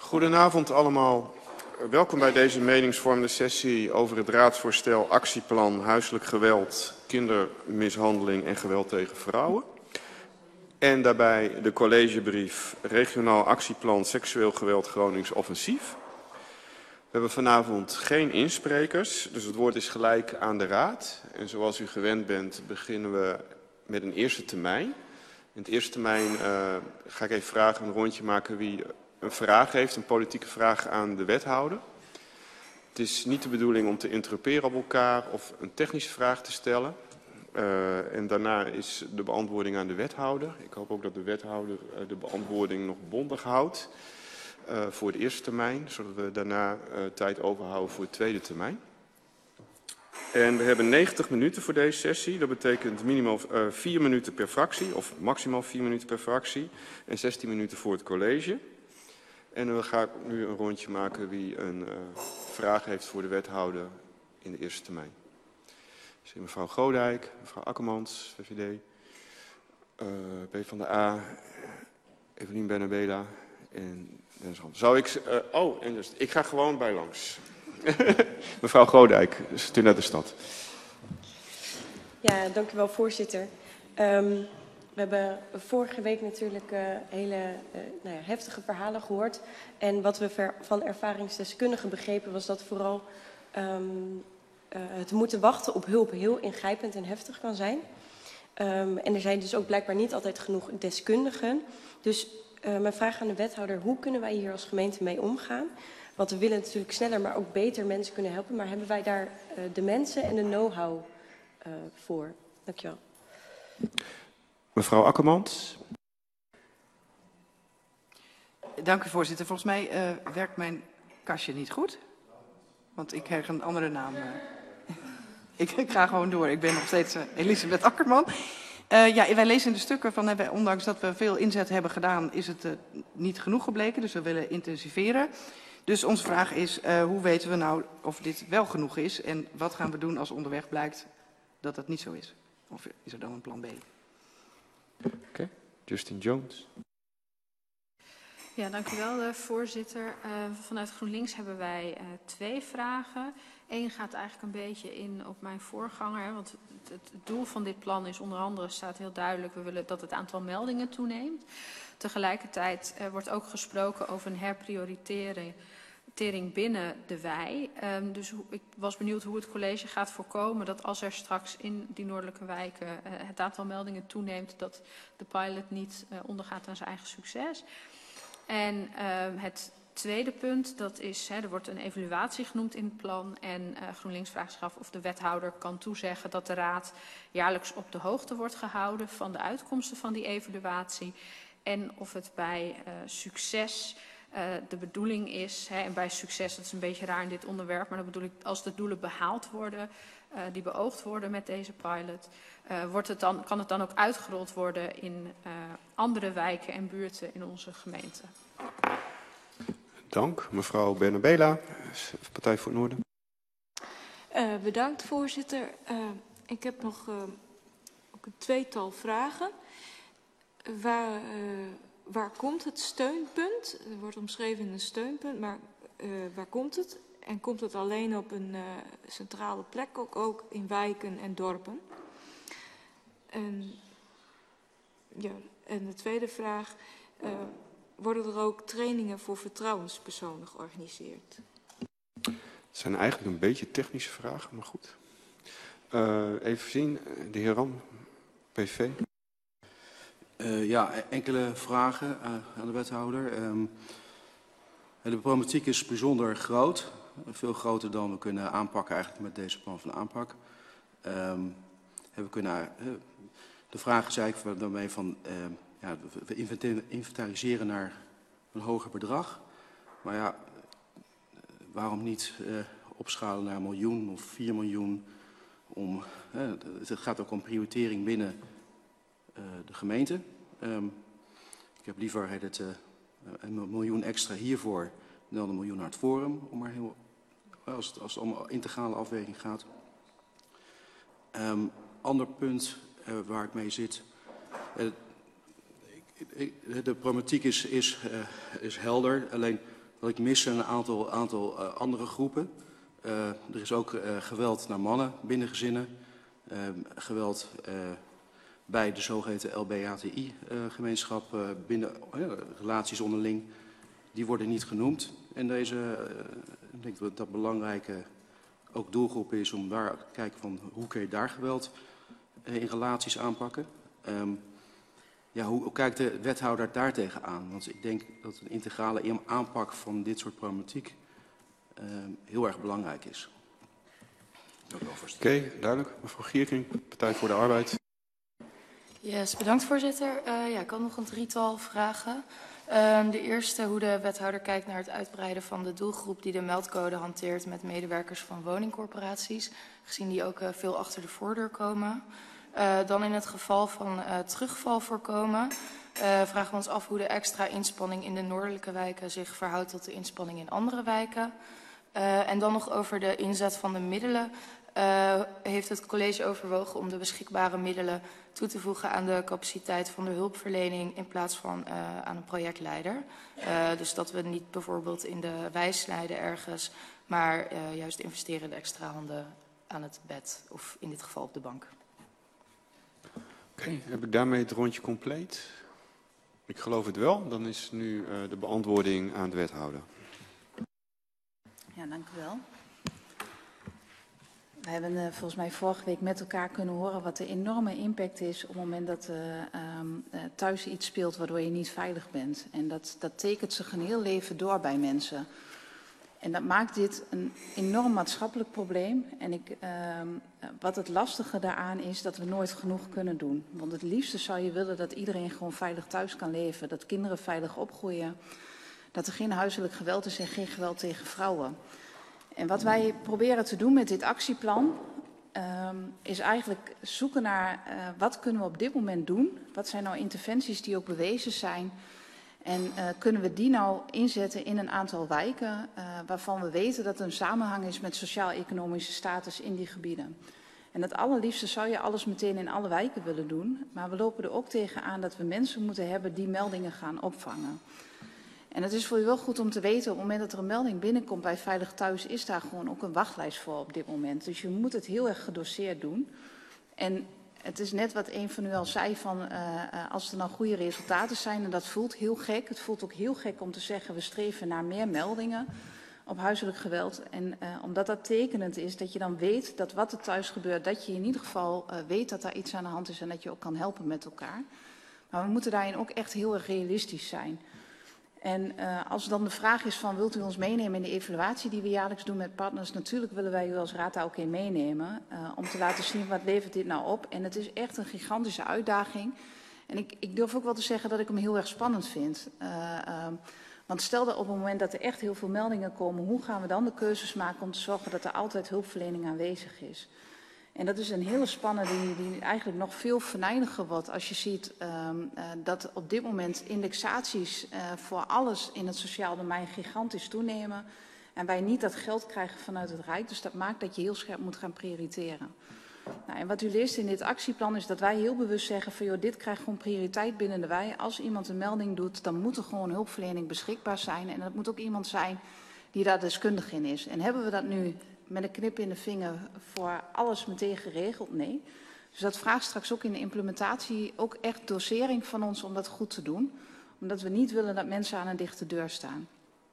Goedenavond allemaal. Welkom bij deze meningsvormende sessie over het raadsvoorstel actieplan huiselijk geweld, kindermishandeling en geweld tegen vrouwen. En daarbij de collegebrief regionaal actieplan seksueel geweld Gronings offensief. We hebben vanavond geen insprekers, dus het woord is gelijk aan de raad. En zoals u gewend bent beginnen we met een eerste termijn. In het eerste termijn ga ik even vragen, een rondje maken wie een vraag heeft, een politieke vraag aan de wethouder. Het is niet de bedoeling om te interruperen op elkaar of een technische vraag te stellen. En daarna is de beantwoording aan de wethouder. Ik hoop ook dat de wethouder de beantwoording nog bondig houdt voor de eerste termijn, zodat we daarna tijd overhouden voor het tweede termijn. En we hebben 90 minuten voor deze sessie. Dat betekent minimaal 4 minuten per fractie, of maximaal 4 minuten per fractie. En 16 minuten voor het college. En dan ga ik nu een rondje maken wie een vraag heeft voor de wethouder in de eerste termijn. Dus mevrouw Godijk, mevrouw Akkermans, VVD, PvdA, Evelien Bennebela en Dennis Ham. Zou ik... ik ga gewoon bij langs. Mevrouw Godijk, Stunet de Stad. Ja, dank u wel, voorzitter. We hebben vorige week natuurlijk hele heftige verhalen gehoord. En wat we van ervaringsdeskundigen begrepen was dat vooral het moeten wachten op hulp heel ingrijpend en heftig kan zijn. En er zijn dus ook blijkbaar niet altijd genoeg deskundigen. Dus mijn vraag aan de wethouder, hoe kunnen wij hier als gemeente mee omgaan? Want we willen natuurlijk sneller, maar ook beter mensen kunnen helpen. Maar hebben wij daar de mensen en de know-how voor? Dank je wel. Mevrouw Akkermans. Dank u, voorzitter. Volgens mij werkt mijn kastje niet goed. Want ik krijg een andere naam. Ik ga gewoon door. Ik ben nog steeds Elisabeth Akkerman. Wij lezen in de stukken van, ondanks dat we veel inzet hebben gedaan, is het niet genoeg gebleken. Dus we willen intensiveren. Dus onze vraag is, hoe weten we nou of dit wel genoeg is? En wat gaan we doen als onderweg blijkt dat dat niet zo is? Of is er dan een plan B? Oké, Justin Jones. Ja, dank u wel, voorzitter. Vanuit GroenLinks hebben wij 2 vragen. Eén gaat eigenlijk een beetje in op mijn voorganger. Want het doel van dit plan is onder andere, staat heel duidelijk, we willen dat het aantal meldingen toeneemt. Tegelijkertijd wordt ook gesproken over een herprioritering binnen de wei. Dus ik was benieuwd hoe het college gaat voorkomen dat als er straks in die noordelijke wijken het aantal meldingen toeneemt, dat de pilot niet ondergaat aan zijn eigen succes. En het tweede punt, dat is, er wordt een evaluatie genoemd in het plan. En GroenLinks vraagt zich af of de wethouder kan toezeggen dat de raad jaarlijks op de hoogte wordt gehouden van de uitkomsten van die evaluatie. En of het bij succes de bedoeling is, en bij succes, dat is een beetje raar in dit onderwerp, maar dat bedoel ik, als de doelen behaald worden, die beoogd worden met deze pilot, kan het dan ook uitgerold worden in andere wijken en buurten in onze gemeente. Dank. Mevrouw Bennebela, Partij voor het Noorden. Bedankt, voorzitter. Ik heb nog ook een tweetal vragen. Waar komt het steunpunt? Er wordt omschreven in een steunpunt, maar waar komt het? En komt het alleen op een centrale plek, ook in wijken en dorpen? En de tweede vraag, worden er ook trainingen voor vertrouwenspersonen georganiseerd? Het zijn eigenlijk een beetje technische vragen, maar goed. Even zien, de heer Ram, PV. Enkele vragen aan de wethouder. De problematiek is bijzonder groot. Veel groter dan we kunnen aanpakken eigenlijk met deze plan van aanpak. De vraag is eigenlijk daarmee van, we inventariseren naar een hoger bedrag. Maar ja, waarom niet opschalen naar 1 miljoen of 4 miljoen? Het gaat ook om prioritering binnen de gemeente. Ik heb liever 1 miljoen extra hiervoor dan 1 miljoen naar het Forum, als het om integrale afweging gaat. Ander punt waar ik mee zit. De problematiek is helder, alleen dat ik mis een aantal andere groepen. Er is ook geweld naar mannen binnen gezinnen. Geweld bij de zogeheten LBHTI-gemeenschap binnen relaties onderling. Die worden niet genoemd. En ik denk dat dat belangrijke ook doelgroep is om daar te kijken van hoe kun je daar geweld in relaties aanpakken. Hoe kijkt de wethouder daar tegenaan? Want ik denk dat een integrale aanpak van dit soort problematiek heel erg belangrijk is. Oké, duidelijk. Mevrouw Gierking, Partij voor de Arbeid. Yes, bedankt voorzitter. Ik had nog een drietal vragen. De eerste, hoe de wethouder kijkt naar het uitbreiden van de doelgroep die de meldcode hanteert met medewerkers van woningcorporaties, gezien die ook veel achter de voordeur komen. Dan in het geval van terugval voorkomen, vragen we ons af hoe de extra inspanning in de noordelijke wijken zich verhoudt tot de inspanning in andere wijken. En dan nog over de inzet van de middelen. Heeft het college overwogen om de beschikbare middelen toe te voegen aan de capaciteit van de hulpverlening in plaats van aan een projectleider? Dus dat we niet bijvoorbeeld in de wijs leiden ergens, maar juist investeren in de extra handen aan het bed of in dit geval op de bank. Oké, heb ik daarmee het rondje compleet? Ik geloof het wel. Dan is nu de beantwoording aan de wethouder. Ja, dank u wel. We hebben volgens mij vorige week met elkaar kunnen horen wat de enorme impact is op het moment dat thuis iets speelt waardoor je niet veilig bent. En dat tekent zich een heel leven door bij mensen. En dat maakt dit een enorm maatschappelijk probleem. En wat het lastige daaraan is dat we nooit genoeg kunnen doen. Want het liefste zou je willen dat iedereen gewoon veilig thuis kan leven. Dat kinderen veilig opgroeien. Dat er geen huiselijk geweld is en geen geweld tegen vrouwen. En wat wij proberen te doen met dit actieplan is eigenlijk zoeken naar wat kunnen we op dit moment doen. Wat zijn nou interventies die ook bewezen zijn. En kunnen we die nou inzetten in een aantal wijken waarvan we weten dat er een samenhang is met sociaal-economische status in die gebieden. En het allerliefste zou je alles meteen in alle wijken willen doen. Maar we lopen er ook tegenaan dat we mensen moeten hebben die meldingen gaan opvangen. En het is voor u wel goed om te weten, op het moment dat er een melding binnenkomt bij Veilig Thuis, is daar gewoon ook een wachtlijst voor op dit moment. Dus je moet het heel erg gedoseerd doen. En het is net wat een van u al zei, van als er nou goede resultaten zijn, en dat voelt heel gek. Het voelt ook heel gek om te zeggen, we streven naar meer meldingen op huiselijk geweld. En omdat dat tekenend is, dat je dan weet dat wat er thuis gebeurt, dat je in ieder geval weet dat daar iets aan de hand is en dat je ook kan helpen met elkaar. Maar we moeten daarin ook echt heel erg realistisch zijn. En als dan de vraag is van, wilt u ons meenemen in de evaluatie die we jaarlijks doen met partners? Natuurlijk willen wij u als raad daar ook in meenemen. Om te laten zien, wat levert dit nou op? En het is echt een gigantische uitdaging. En ik durf ook wel te zeggen dat ik hem heel erg spannend vind. Want stel dat op het moment dat er echt heel veel meldingen komen, hoe gaan we dan de keuzes maken om te zorgen dat er altijd hulpverlening aanwezig is? En dat is een hele spanning die eigenlijk nog veel venijniger wordt als je ziet dat op dit moment indexaties voor alles in het sociaal domein gigantisch toenemen. En wij niet dat geld krijgen vanuit het Rijk. Dus dat maakt dat je heel scherp moet gaan prioriteren. Nou, en wat u leest in dit actieplan is dat wij heel bewust zeggen van, joh, dit krijgt gewoon prioriteit binnen de wijk. Als iemand een melding doet, dan moet er gewoon hulpverlening beschikbaar zijn. En dat moet ook iemand zijn die daar deskundig in is. En hebben we dat nu met een knip in de vinger voor alles meteen geregeld? Nee. Dus dat vraagt straks ook in de implementatie ook echt dosering van ons om dat goed te doen. Omdat we niet willen dat mensen aan een dichte deur staan.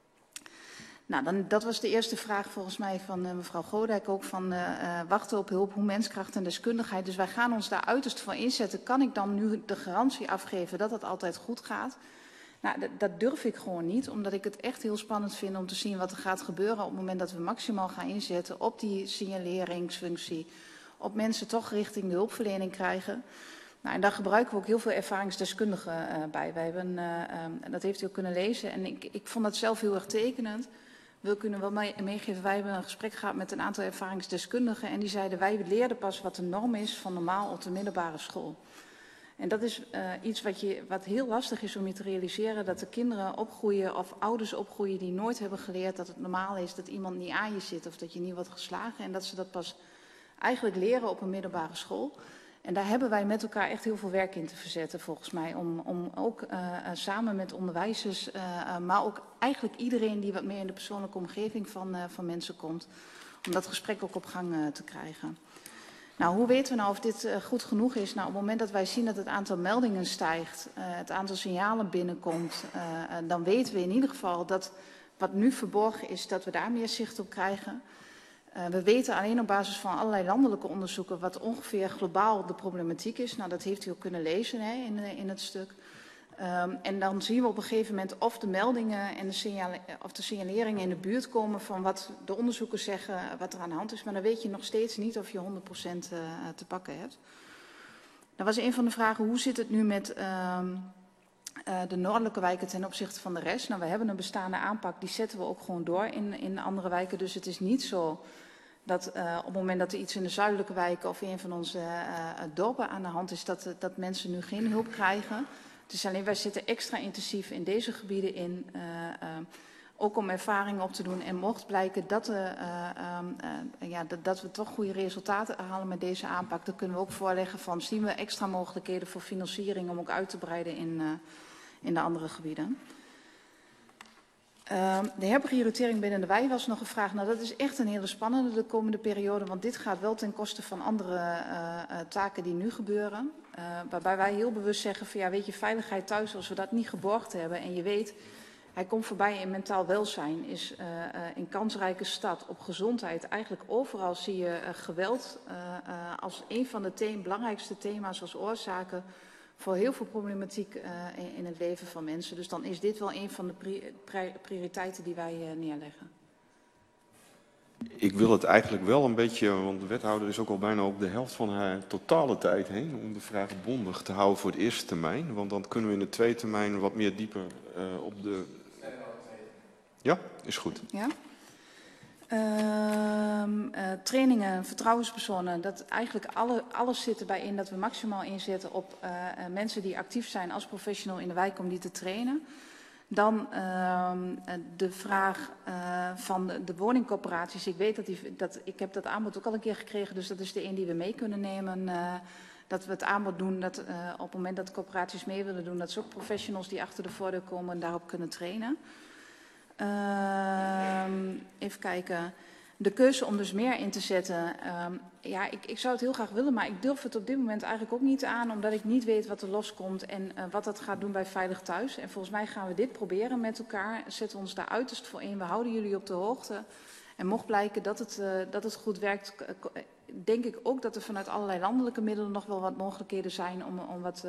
Nou, dat was de eerste vraag volgens mij van mevrouw Godijk ook, van wachten op hulp, hoe menskracht en deskundigheid. Dus wij gaan ons daar uiterst voor inzetten. Kan ik dan nu de garantie afgeven dat het altijd goed gaat? Nou, dat durf ik gewoon niet, omdat ik het echt heel spannend vind om te zien wat er gaat gebeuren op het moment dat we maximaal gaan inzetten op die signaleringsfunctie, op mensen toch richting de hulpverlening krijgen. Nou, en daar gebruiken we ook heel veel ervaringsdeskundigen bij. Wij hebben, dat heeft u ook kunnen lezen, en ik vond dat zelf heel erg tekenend. Wil ik u nog wel meegeven, wij hebben een gesprek gehad met een aantal ervaringsdeskundigen en die zeiden, wij leerden pas wat de norm is van normaal op de middelbare school. En dat is iets wat heel lastig is om je te realiseren, dat de kinderen opgroeien of ouders opgroeien die nooit hebben geleerd dat het normaal is dat iemand niet aan je zit of dat je niet wordt geslagen en dat ze dat pas eigenlijk leren op een middelbare school. En daar hebben wij met elkaar echt heel veel werk in te verzetten, volgens mij. Om ook samen met onderwijzers, maar ook eigenlijk iedereen die wat meer in de persoonlijke omgeving van mensen komt, om dat gesprek ook op gang te krijgen. Nou, hoe weten we nou of dit goed genoeg is? Nou, op het moment dat wij zien dat het aantal meldingen stijgt, het aantal signalen binnenkomt, dan weten we in ieder geval dat wat nu verborgen is, dat we daar meer zicht op krijgen. We weten alleen op basis van allerlei landelijke onderzoeken wat ongeveer globaal de problematiek is. Nou, dat heeft u ook kunnen lezen in het stuk. En dan zien we op een gegeven moment of de meldingen en de signaleringen in de buurt komen van wat de onderzoekers zeggen, wat er aan de hand is. Maar dan weet je nog steeds niet of je 100% te pakken hebt. Dat was een van de vragen, hoe zit het nu met de noordelijke wijken ten opzichte van de rest? Nou, we hebben een bestaande aanpak, die zetten we ook gewoon door in andere wijken. Dus het is niet zo dat op het moment dat er iets in de zuidelijke wijken of in een van onze dorpen aan de hand is, dat mensen nu geen hulp krijgen. Het is alleen, wij zitten extra intensief in deze gebieden in, ook om ervaring op te doen. En mocht blijken dat we toch goede resultaten halen met deze aanpak, dan kunnen we ook voorleggen van, zien we extra mogelijkheden voor financiering om ook uit te breiden in de andere gebieden. De herprioritering binnen de wei was nog een vraag. Nou, dat is echt een hele spannende de komende periode, want dit gaat wel ten koste van andere taken die nu gebeuren. Waarbij wij heel bewust zeggen van, ja, weet je, veiligheid thuis, als we dat niet geborgd hebben en je weet, hij komt voorbij in mentaal welzijn, is in kansrijke stad, op gezondheid, eigenlijk overal zie je geweld als een van de belangrijkste thema's als oorzaken voor heel veel problematiek in het leven van mensen. Dus dan is dit wel een van de prioriteiten die wij neerleggen. Ik wil het eigenlijk wel een beetje, want de wethouder is ook al bijna op de helft van haar totale tijd heen, om de vragen bondig te houden voor de eerste termijn. Want dan kunnen we in de tweede termijn wat meer dieper op de... Ja, is goed. Ja? Trainingen, vertrouwenspersonen, dat eigenlijk alles zit erbij in dat we maximaal inzetten op mensen die actief zijn als professional in de wijk om die te trainen. Dan de vraag van de woningcorporaties. Ik weet ik heb dat aanbod ook al een keer gekregen, dus dat is de een die we mee kunnen nemen. Dat we het aanbod doen dat op het moment dat de corporaties mee willen doen, dat ze ook professionals die achter de voordeur komen en daarop kunnen trainen. Even kijken. De keuze om dus meer in te zetten. Ja, ik zou het heel graag willen, maar ik durf het op dit moment eigenlijk ook niet aan, omdat ik niet weet wat er loskomt en wat dat gaat doen bij Veilig Thuis. En volgens mij gaan we dit proberen met elkaar. Zetten we ons daar uiterst voor in. We houden jullie op de hoogte. En mocht blijken dat het goed werkt, denk ik ook dat er vanuit allerlei landelijke middelen nog wel wat mogelijkheden zijn om wat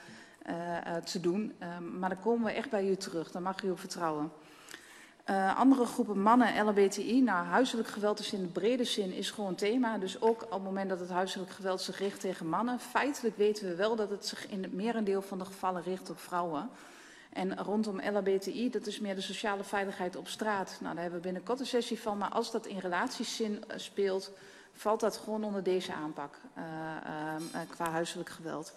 te doen. Maar dan komen we echt bij u terug. Daar mag u op vertrouwen. Andere groepen mannen, LHBTI, nou, huiselijk geweld is in de brede zin is gewoon thema. Dus ook op het moment dat het huiselijk geweld zich richt tegen mannen. Feitelijk weten we wel dat het zich in het merendeel van de gevallen richt op vrouwen. En rondom LHBTI, dat is meer de sociale veiligheid op straat. Nou, daar hebben we binnenkort een sessie van. Maar als dat in relatieszin speelt, valt dat gewoon onder deze aanpak qua huiselijk geweld.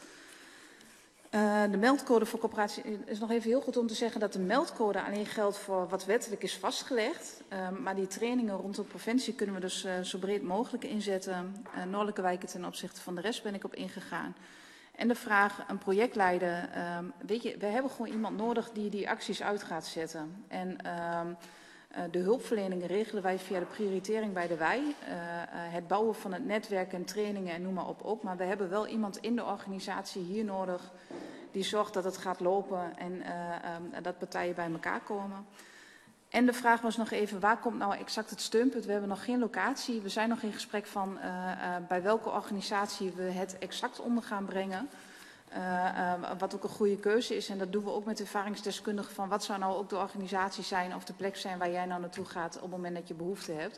De meldcode voor coöperatie is nog even heel goed om te zeggen dat de meldcode alleen geldt voor wat wettelijk is vastgelegd. Maar die trainingen rondom preventie kunnen we dus zo breed mogelijk inzetten. Noordelijke wijken ten opzichte van de rest ben ik op ingegaan. En de vraag, een projectleider. Weet je, we hebben gewoon iemand nodig die acties uit gaat zetten. En de hulpverleningen regelen wij via de prioritering bij de wei. Het bouwen van het netwerk en trainingen en noem maar op ook. Maar we hebben wel iemand in de organisatie hier nodig die zorgt dat het gaat lopen en dat partijen bij elkaar komen. En de vraag was nog even, waar komt nou exact het steunpunt? We hebben nog geen locatie. We zijn nog in gesprek van bij welke organisatie we het exact onder gaan brengen. Wat ook een goede keuze is. En dat doen we ook met ervaringsdeskundigen van wat zou nou ook de organisatie zijn of de plek zijn waar jij nou naartoe gaat op het moment dat je behoefte hebt.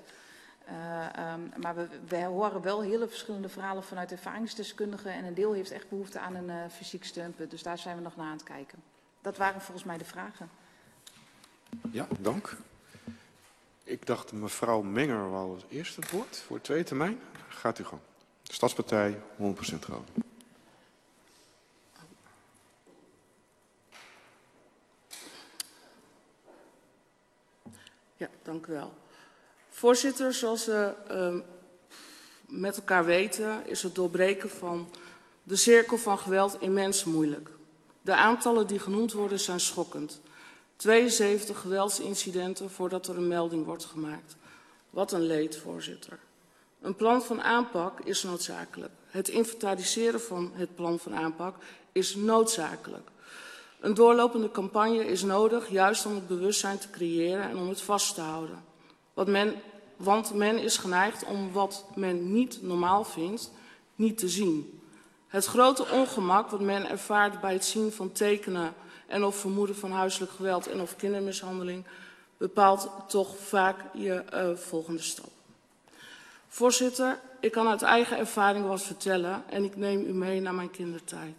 Maar we horen wel hele verschillende verhalen vanuit ervaringsdeskundigen en een deel heeft echt behoefte aan een fysiek steunpunt. Dus daar zijn we nog naar aan het kijken. Dat waren volgens mij de vragen. Ja, dank. Ik dacht mevrouw Menger wou als eerste het woord voor de tweede termijn. Gaat u gang. De Stadspartij, 100% trouw. Ja, dank u wel. Voorzitter, zoals we met elkaar weten is het doorbreken van De cirkel van geweld immens moeilijk. De aantallen die genoemd worden zijn schokkend. 72 geweldsincidenten voordat er een melding wordt gemaakt. Wat een leed, voorzitter. Een plan van aanpak is noodzakelijk. Het inventariseren van het plan van aanpak is noodzakelijk. Een doorlopende campagne is nodig, juist om het bewustzijn te creëren en om het vast te houden. Want men is geneigd om wat men niet normaal vindt, niet te zien. Het grote ongemak wat men ervaart bij het zien van tekenen en of vermoeden van huiselijk geweld en of kindermishandeling bepaalt toch vaak je volgende stap. Voorzitter, ik kan uit eigen ervaring wat vertellen en ik neem u mee naar mijn kindertijd.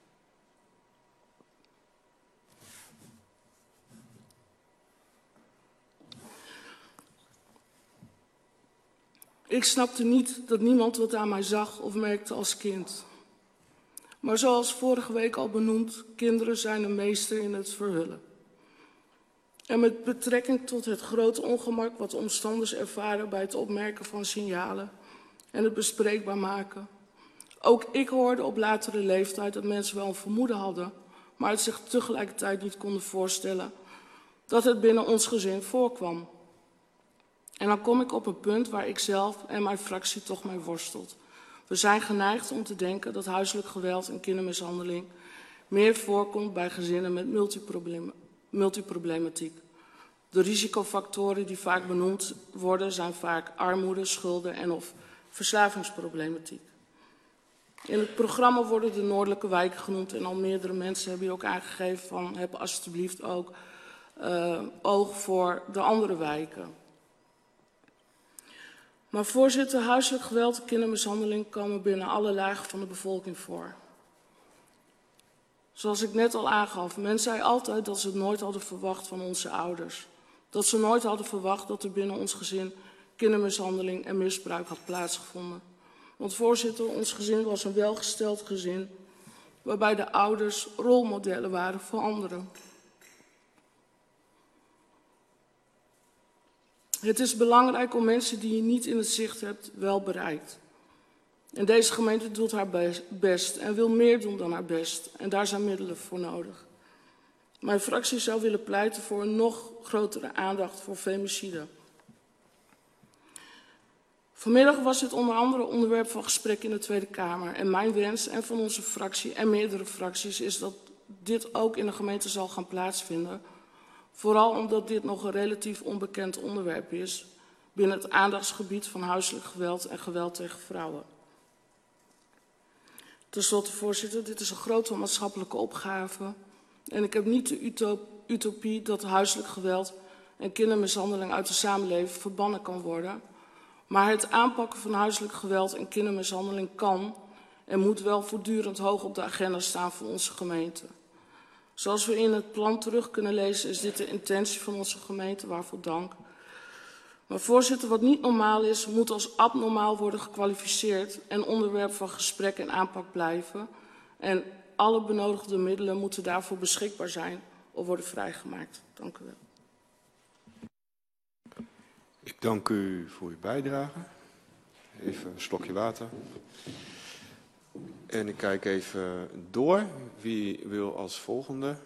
Ik snapte niet dat niemand wat aan mij zag of merkte als kind. Maar zoals vorige week al benoemd, kinderen zijn een meester in het verhullen. En met betrekking tot het grote ongemak wat omstanders ervaren bij het opmerken van signalen en het bespreekbaar maken. Ook ik hoorde op latere leeftijd dat mensen wel een vermoeden hadden, maar het zich tegelijkertijd niet konden voorstellen dat het binnen ons gezin voorkwam. En dan kom ik op een punt waar ik zelf en mijn fractie toch mee worstelt. We zijn geneigd om te denken dat huiselijk geweld en kindermishandeling meer voorkomt bij gezinnen met multiproblematiek. De risicofactoren die vaak benoemd worden zijn vaak armoede, schulden en of verslavingsproblematiek. In het programma worden de noordelijke wijken genoemd en al meerdere mensen hebben hier ook aangegeven van heb alsjeblieft ook oog voor de andere wijken. Maar voorzitter, huiselijk geweld en kindermishandeling komen binnen alle lagen van de bevolking voor. Zoals ik net al aangaf, men zei altijd dat ze het nooit hadden verwacht van onze ouders. Dat ze nooit hadden verwacht dat er binnen ons gezin kindermishandeling en misbruik had plaatsgevonden. Want voorzitter, ons gezin was een welgesteld gezin, waarbij de ouders rolmodellen waren voor anderen. Het is belangrijk om mensen die je niet in het zicht hebt, wel bereikt. En deze gemeente doet haar best en wil meer doen dan haar best. En daar zijn middelen voor nodig. Mijn fractie zou willen pleiten voor een nog grotere aandacht voor femicide. Vanmiddag was dit onder andere onderwerp van gesprek in de Tweede Kamer. En mijn wens en van onze fractie en meerdere fracties is dat dit ook in de gemeente zal gaan plaatsvinden. Vooral omdat dit nog een relatief onbekend onderwerp is binnen het aandachtsgebied van huiselijk geweld en geweld tegen vrouwen. Ten slotte, voorzitter, dit is een grote maatschappelijke opgave. En ik heb niet de utopie dat huiselijk geweld en kindermishandeling uit de samenleving verbannen kan worden. Maar het aanpakken van huiselijk geweld en kindermishandeling kan en moet wel voortdurend hoog op de agenda staan voor onze gemeente. Zoals we in het plan terug kunnen lezen is dit de intentie van onze gemeente, waarvoor dank. Maar voorzitter, wat niet normaal is, moet als abnormaal worden gekwalificeerd en onderwerp van gesprek en aanpak blijven. En alle benodigde middelen moeten daarvoor beschikbaar zijn of worden vrijgemaakt. Dank u wel. Ik dank u voor uw bijdrage. Even een slokje water. En ik kijk even door. Wie wil als volgende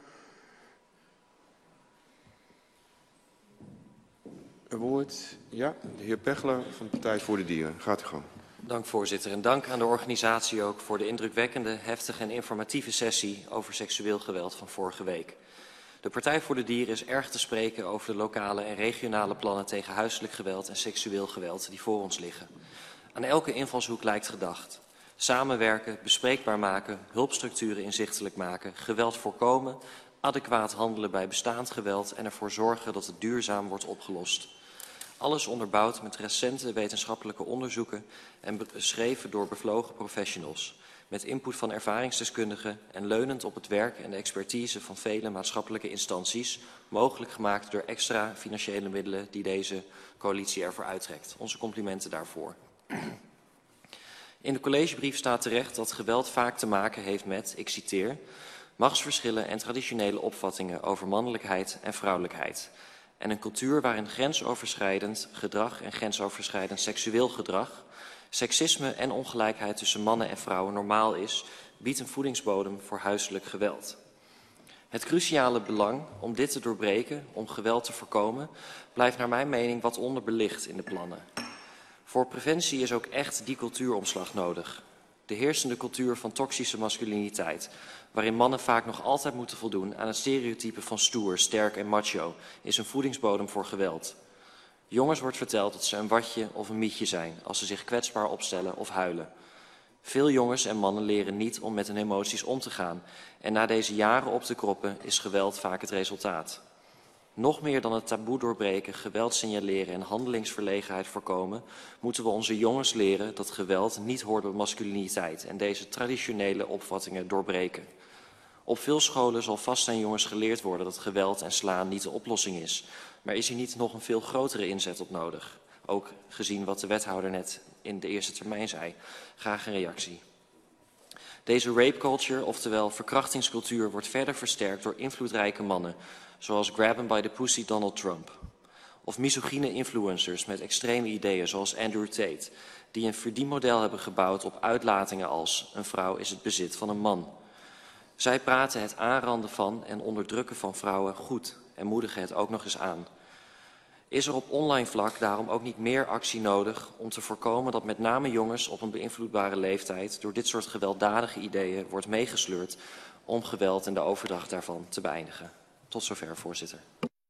een woord? Ja, de heer Pechler van de Partij voor de Dieren. Gaat u gang. Dank voorzitter en dank aan de organisatie ook voor de indrukwekkende, heftige en informatieve sessie over seksueel geweld van vorige week. De Partij voor de Dieren is erg te spreken over de lokale en regionale plannen tegen huiselijk geweld en seksueel geweld die voor ons liggen. Aan elke invalshoek lijkt gedacht. Samenwerken, bespreekbaar maken, hulpstructuren inzichtelijk maken, geweld voorkomen, adequaat handelen bij bestaand geweld en ervoor zorgen dat het duurzaam wordt opgelost. Alles onderbouwd met recente wetenschappelijke onderzoeken en beschreven door bevlogen professionals. Met input van ervaringsdeskundigen en leunend op het werk en de expertise van vele maatschappelijke instanties, mogelijk gemaakt door extra financiële middelen die deze coalitie ervoor uittrekt. Onze complimenten daarvoor. In de collegebrief staat terecht dat geweld vaak te maken heeft met, ik citeer, machtsverschillen en traditionele opvattingen over mannelijkheid en vrouwelijkheid. En een cultuur waarin grensoverschrijdend gedrag en grensoverschrijdend seksueel gedrag, seksisme en ongelijkheid tussen mannen en vrouwen normaal is, biedt een voedingsbodem voor huiselijk geweld. Het cruciale belang om dit te doorbreken, om geweld te voorkomen, blijft naar mijn mening wat onderbelicht in de plannen. Voor preventie is ook echt die cultuuromslag nodig. De heersende cultuur van toxische masculiniteit, waarin mannen vaak nog altijd moeten voldoen aan het stereotype van stoer, sterk en macho, is een voedingsbodem voor geweld. Jongens wordt verteld dat ze een watje of een mietje zijn als ze zich kwetsbaar opstellen of huilen. Veel jongens en mannen leren niet om met hun emoties om te gaan en na deze jaren op te kroppen is geweld vaak het resultaat. Nog meer dan het taboe doorbreken, geweld signaleren en handelingsverlegenheid voorkomen, moeten we onze jongens leren dat geweld niet hoort bij masculiniteit en deze traditionele opvattingen doorbreken. Op veel scholen zal vast aan jongens geleerd worden dat geweld en slaan niet de oplossing is. Maar is hier niet nog een veel grotere inzet op nodig? Ook gezien wat de wethouder net in de eerste termijn zei. Graag een reactie. Deze rape culture, oftewel verkrachtingscultuur, wordt verder versterkt door invloedrijke mannen, zoals Grab 'em by the Pussy Donald Trump. Of misogyne influencers met extreme ideeën, zoals Andrew Tate, die een verdienmodel hebben gebouwd op uitlatingen als een vrouw is het bezit van een man. Zij praten het aanranden van en onderdrukken van vrouwen goed en moedigen het ook nog eens aan. Is er op online vlak daarom ook niet meer actie nodig om te voorkomen dat met name jongens op een beïnvloedbare leeftijd door dit soort gewelddadige ideeën wordt meegesleurd om geweld en de overdracht daarvan te beëindigen? Tot zover, voorzitter.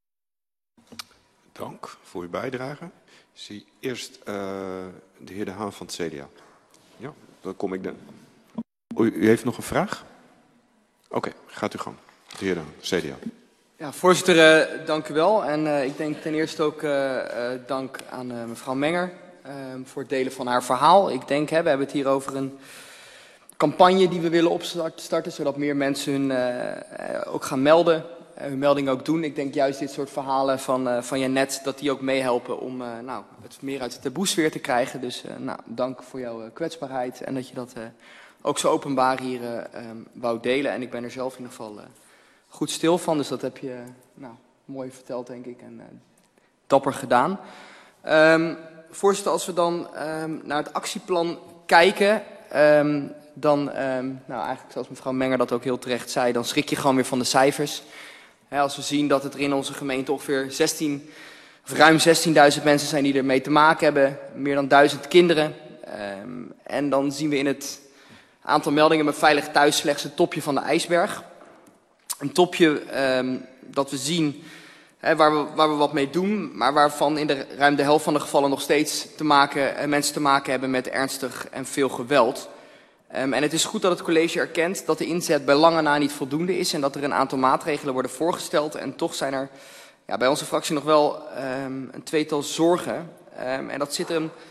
Dank voor uw bijdrage. Ik zie eerst de heer De Haan van het CDA. Ja, dan kom ik dan. U heeft nog een vraag? Oké, gaat u gang. De heer De Haan, CDA. Ja, voorzitter, dank u wel. En ik denk ten eerste ook dank aan mevrouw Menger voor het delen van haar verhaal. Ik denk, we hebben het hier over een campagne die we willen opstarten, zodat meer mensen hun ook gaan melden, hun melding ook doen. Ik denk juist dit soort verhalen van Janet, dat die ook meehelpen om het meer uit de taboesfeer te krijgen. Dus dank voor jouw kwetsbaarheid en dat je dat ook zo openbaar hier wou delen. En ik ben er zelf in ieder geval goed stil van, dus dat heb je mooi verteld, denk ik, en dapper gedaan. Voorzitter, als we dan naar het actieplan kijken, dan, eigenlijk zoals mevrouw Menger dat ook heel terecht zei, dan schrik je gewoon weer van de cijfers. Als we zien dat het er in onze gemeente ongeveer ruim 16.000 mensen zijn die ermee te maken hebben, meer dan 1000 kinderen. En dan zien we in het aantal meldingen met veilig thuis slechts het topje van de ijsberg. Een topje dat we zien waar we wat mee doen, maar waarvan in ruim de helft van de gevallen nog steeds mensen te maken hebben met ernstig en veel geweld. En het is goed dat het college erkent dat de inzet bij lange na niet voldoende is en dat er een aantal maatregelen worden voorgesteld. En toch zijn er bij onze fractie nog wel een tweetal zorgen. En dat zit hem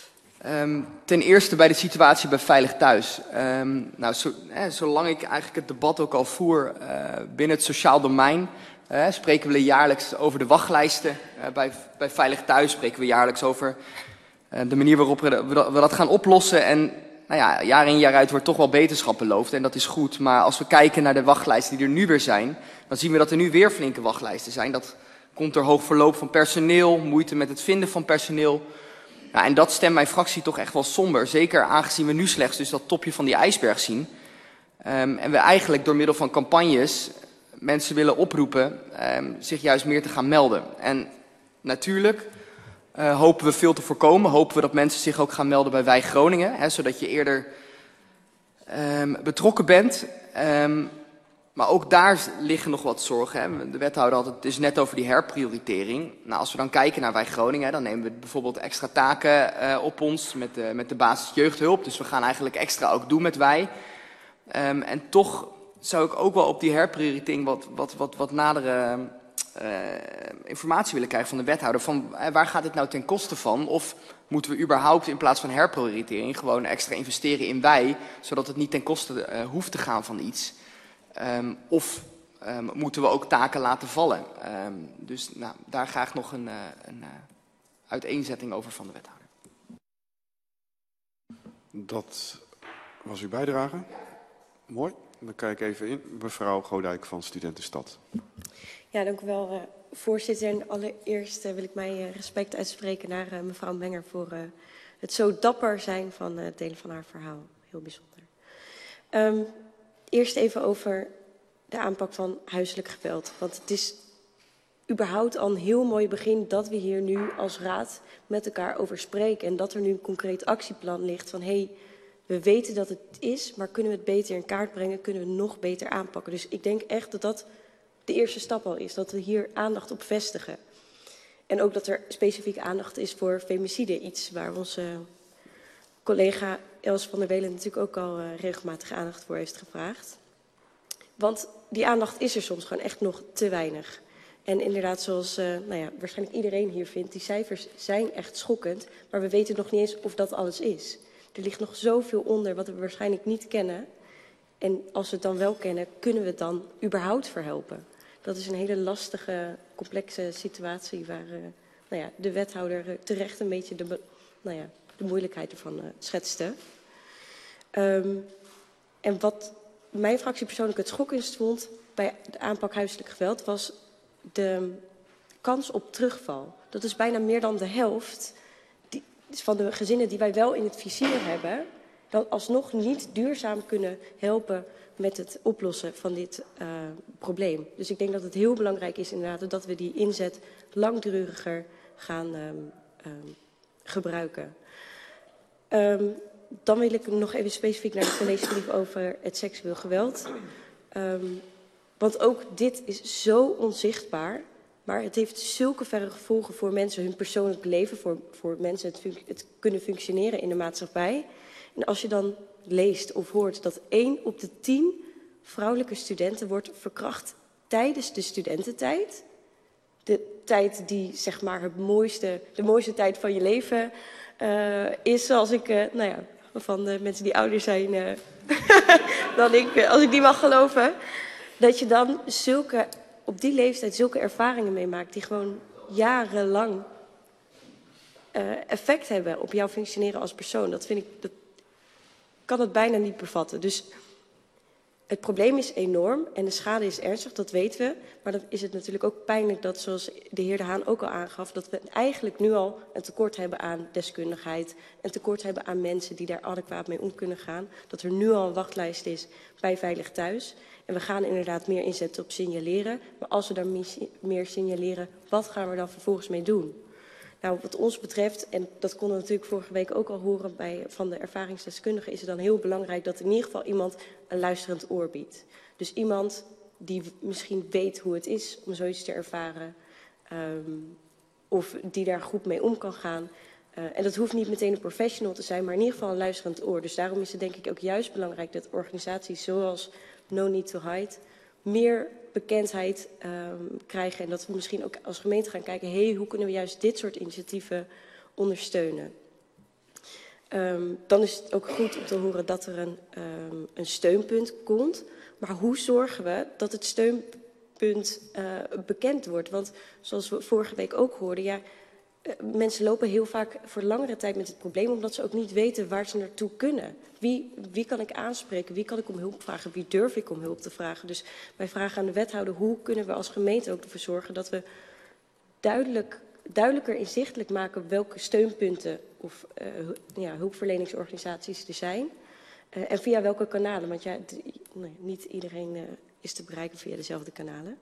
ten eerste bij de situatie bij Veilig Thuis. Zolang ik eigenlijk het debat ook al voer binnen het sociaal domein, spreken we jaarlijks over de wachtlijsten. Bij Veilig Thuis spreken we jaarlijks over de manier waarop we dat gaan oplossen. En jaar in jaar uit wordt toch wel beterschap beloofd en dat is goed. Maar als we kijken naar de wachtlijsten die er nu weer zijn, dan zien we dat er nu weer flinke wachtlijsten zijn. Dat komt door hoog verloop van personeel, moeite met het vinden van personeel. En dat stemt mijn fractie toch echt wel somber. Zeker aangezien we nu slechts dus dat topje van die ijsberg zien. En we eigenlijk door middel van campagnes mensen willen oproepen zich juist meer te gaan melden. En natuurlijk hopen we veel te voorkomen. Hopen we dat mensen zich ook gaan melden bij Wij Groningen. Zodat je eerder betrokken bent. Maar ook daar liggen nog wat zorgen. De wethouder had het dus net over die herprioritering. Als we dan kijken naar Wij Groningen, dan nemen we bijvoorbeeld extra taken op ons met de basis jeugdhulp. Dus we gaan eigenlijk extra ook doen met Wij. En toch zou ik ook wel op die herprioritering wat nadere informatie willen krijgen van de wethouder. Van waar gaat dit nou ten koste van? Of moeten we überhaupt in plaats van herprioritering gewoon extra investeren in Wij, zodat het niet ten koste hoeft te gaan van iets? Of moeten we ook taken laten vallen? Dus daar graag nog een uiteenzetting over van de wethouder. Dat was uw bijdrage. Mooi. Dan kijk ik even in. Mevrouw Godijk van Studentenstad. Ja, dank u wel, voorzitter. En allereerst wil ik mij respect uitspreken naar mevrouw Menger voor het zo dapper zijn van het delen van haar verhaal. Heel bijzonder. Eerst even over de aanpak van huiselijk geweld. Want het is überhaupt al een heel mooi begin dat we hier nu als raad met elkaar over spreken. En dat er nu een concreet actieplan ligt van hey, we weten dat het is, maar kunnen we het beter in kaart brengen, kunnen we het nog beter aanpakken. Dus ik denk echt dat dat de eerste stap al is, dat we hier aandacht op vestigen. En ook dat er specifiek aandacht is voor femicide, iets waar onze collega Els van der Welen natuurlijk ook al regelmatig aandacht voor heeft gevraagd. Want die aandacht is er soms gewoon echt nog te weinig. En inderdaad, zoals waarschijnlijk iedereen hier vindt, die cijfers zijn echt schokkend, maar we weten nog niet eens of dat alles is. Er ligt nog zoveel onder wat we waarschijnlijk niet kennen. En als we het dan wel kennen, kunnen we het dan überhaupt verhelpen? Dat is een hele lastige, complexe situatie waar de wethouder terecht een beetje de moeilijkheid ervan schetste. En wat mijn fractie persoonlijk het schokkendst vond bij de aanpak huiselijk geweld was de kans op terugval. Dat is bijna meer dan de helft van de gezinnen die wij wel in het vizier hebben, dan alsnog niet duurzaam kunnen helpen met het oplossen van dit probleem. Dus ik denk dat het heel belangrijk is inderdaad dat we die inzet langduriger gaan gebruiken. Dan wil ik nog even specifiek naar de collegebrief over het seksueel geweld. Want ook dit is zo onzichtbaar, maar het heeft zulke verre gevolgen voor mensen, hun persoonlijk leven, voor mensen het kunnen functioneren in de maatschappij. En als je dan leest of hoort dat 1 op de 10 vrouwelijke studenten wordt verkracht tijdens de studententijd, de tijd die zeg maar de mooiste tijd van je leven is, zoals ik, van de mensen die ouder zijn dan ik, als ik die mag geloven, dat je dan op die leeftijd zulke ervaringen meemaakt die gewoon jarenlang effect hebben op jouw functioneren als persoon. Dat kan het bijna niet bevatten. Dus het probleem is enorm en de schade is ernstig, dat weten we. Maar dan is het natuurlijk ook pijnlijk dat, zoals de heer De Haan ook al aangaf, dat we eigenlijk nu al een tekort hebben aan deskundigheid, een tekort hebben aan mensen die daar adequaat mee om kunnen gaan. Dat er nu al een wachtlijst is bij Veilig Thuis. En we gaan inderdaad meer inzetten op signaleren. Maar als we dan meer signaleren, wat gaan we dan vervolgens mee doen? Nou, wat ons betreft, en dat konden we natuurlijk vorige week ook al horen van de ervaringsdeskundigen, is het dan heel belangrijk dat in ieder geval iemand een luisterend oor biedt. Dus iemand die misschien weet hoe het is om zoiets te ervaren, of die daar goed mee om kan gaan. En dat hoeft niet meteen een professional te zijn, maar in ieder geval een luisterend oor. Dus daarom is het denk ik ook juist belangrijk dat organisaties zoals No Need to Hide meer bekendheid krijgen. En dat we misschien ook als gemeente gaan kijken, hoe kunnen we juist dit soort initiatieven ondersteunen. Dan is het ook goed om te horen dat er een steunpunt komt. Maar hoe zorgen we dat het steunpunt bekend wordt? Want zoals we vorige week ook hoorden, mensen lopen heel vaak voor langere tijd met het probleem, omdat ze ook niet weten waar ze naartoe kunnen. Wie kan ik aanspreken? Wie kan ik om hulp vragen? Wie durf ik om hulp te vragen? Dus wij vragen aan de wethouder, hoe kunnen we als gemeente ook ervoor zorgen dat we duidelijker inzichtelijk maken welke steunpunten of hulpverleningsorganisaties er zijn. En via welke kanalen, want niet iedereen is te bereiken via dezelfde kanalen.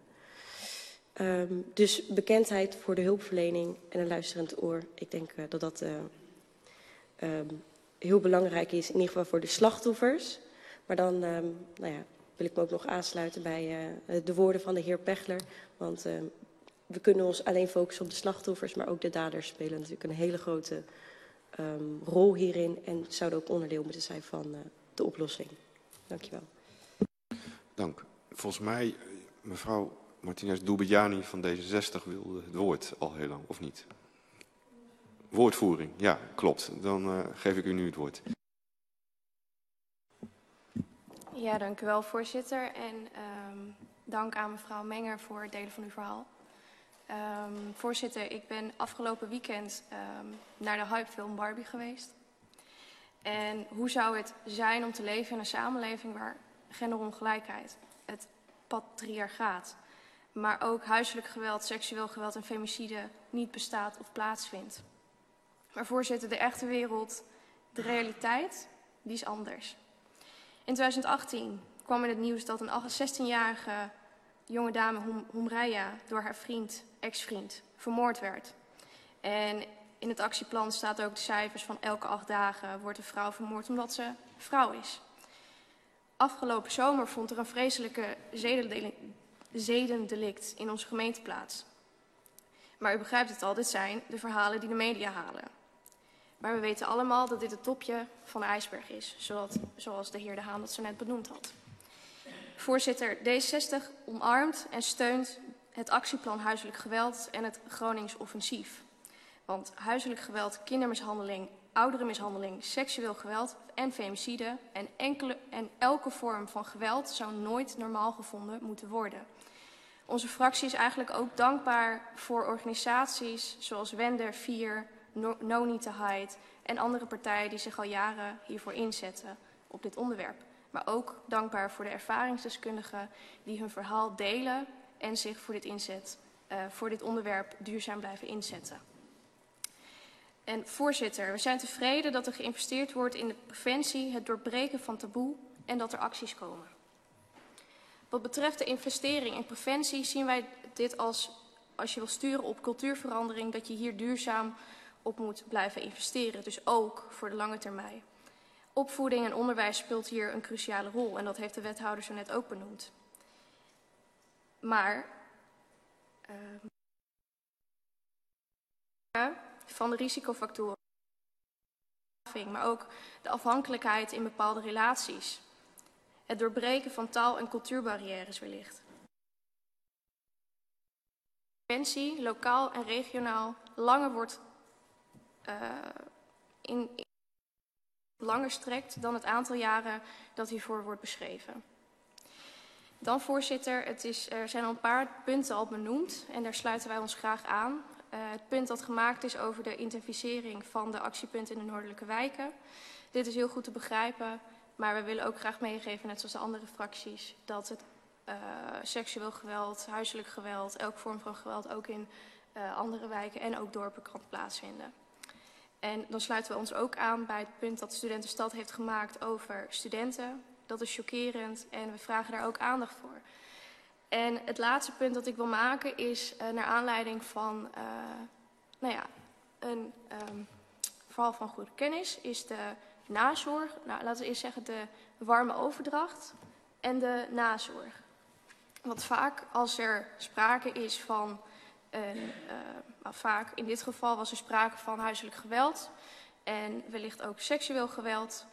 Dus bekendheid voor de hulpverlening en een luisterend oor. Ik denk dat heel belangrijk is, in ieder geval voor de slachtoffers. Maar dan wil ik me ook nog aansluiten bij de woorden van de heer Pechler. Want we kunnen ons alleen focussen op de slachtoffers, maar ook de daders spelen natuurlijk een hele grote rol hierin. En zouden ook onderdeel moeten zijn van de oplossing. Dankjewel. Dank. Volgens mij, mevrouw Martinez Doubejani van D66 wilde het woord al heel lang, of niet? Woordvoering, ja, klopt. Dan geef ik u nu het woord. Ja, dank u wel, voorzitter. En dank aan mevrouw Menger voor het delen van uw verhaal. Voorzitter, ik ben afgelopen weekend naar de hypefilm Barbie geweest. En hoe zou het zijn om te leven in een samenleving waar genderongelijkheid, het patriarchaat, maar ook huiselijk geweld, seksueel geweld en femicide niet bestaat of plaatsvindt. Maar voorzitter, de echte wereld, de realiteit, die is anders. In 2018 kwam in het nieuws dat een 16-jarige jonge dame, Humreya, door haar ex-vriend, vermoord werd. En in het actieplan staat ook de cijfers van elke 8 dagen wordt een vrouw vermoord omdat ze vrouw is. Afgelopen zomer vond er een vreselijke zedendelict in onze gemeente plaats. Maar u begrijpt het al, dit zijn de verhalen die de media halen. Maar we weten allemaal dat dit het topje van de ijsberg is, zoals de heer De Haan dat zo net benoemd had. Voorzitter, D66 omarmt en steunt het actieplan huiselijk geweld en het Gronings offensief. Want huiselijk geweld, kindermishandeling, ouderenmishandeling, seksueel geweld en femicide en elke vorm van geweld zou nooit normaal gevonden moeten worden. Onze fractie is eigenlijk ook dankbaar voor organisaties zoals Wender, Vier, No Need to Hide en andere partijen die zich al jaren hiervoor inzetten op dit onderwerp. Maar ook dankbaar voor de ervaringsdeskundigen die hun verhaal delen en zich voor dit onderwerp duurzaam blijven inzetten. En voorzitter, we zijn tevreden dat er geïnvesteerd wordt in de preventie, het doorbreken van taboe en dat er acties komen. Wat betreft de investering in preventie zien wij dit als je wil sturen op cultuurverandering, dat je hier duurzaam op moet blijven investeren. Dus ook voor de lange termijn. Opvoeding en onderwijs speelt hier een cruciale rol en dat heeft de wethouder zo net ook benoemd. Maar van de risicofactoren, maar ook de afhankelijkheid in bepaalde relaties. Het doorbreken van taal- en cultuurbarrières wellicht. Preventie, lokaal en regionaal, langer strekt dan het aantal jaren dat hiervoor wordt beschreven. Dan voorzitter, er zijn al een paar punten al benoemd en daar sluiten wij ons graag aan. Het punt dat gemaakt is over de intensificering van de actiepunten in de noordelijke wijken. Dit is heel goed te begrijpen, maar we willen ook graag meegeven, net zoals de andere fracties, dat het seksueel geweld, huiselijk geweld, elke vorm van geweld ook in andere wijken en ook dorpen kan plaatsvinden. En dan sluiten we ons ook aan bij het punt dat de Studentenstad heeft gemaakt over studenten. Dat is chockerend en we vragen daar ook aandacht voor. En het laatste punt dat ik wil maken is naar aanleiding van een verhaal van goede kennis, is de nazorg, laten we eerst zeggen de warme overdracht en de nazorg. Want vaak als er sprake is van vaak in dit geval was er sprake van huiselijk geweld en wellicht ook seksueel geweld.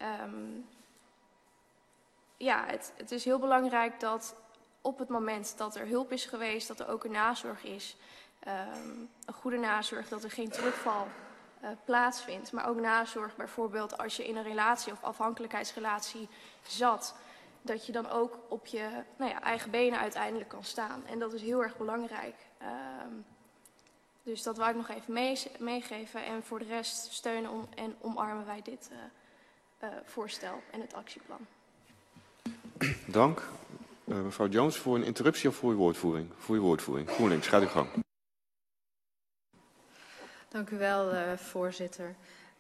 Het is heel belangrijk dat op het moment dat er hulp is geweest, dat er ook een nazorg is. Een goede nazorg, dat er geen terugval plaatsvindt. Maar ook nazorg bijvoorbeeld als je in een relatie of afhankelijkheidsrelatie zat. Dat je dan ook op je eigen benen uiteindelijk kan staan. En dat is heel erg belangrijk. Dus dat wou ik nog even meegeven. En voor de rest steunen en omarmen wij dit voorstel en het actieplan. Dank. Mevrouw Jones, voor een interruptie of voor uw woordvoering? Voor uw woordvoering. GroenLinks, gaat u gang. Dank u wel, voorzitter.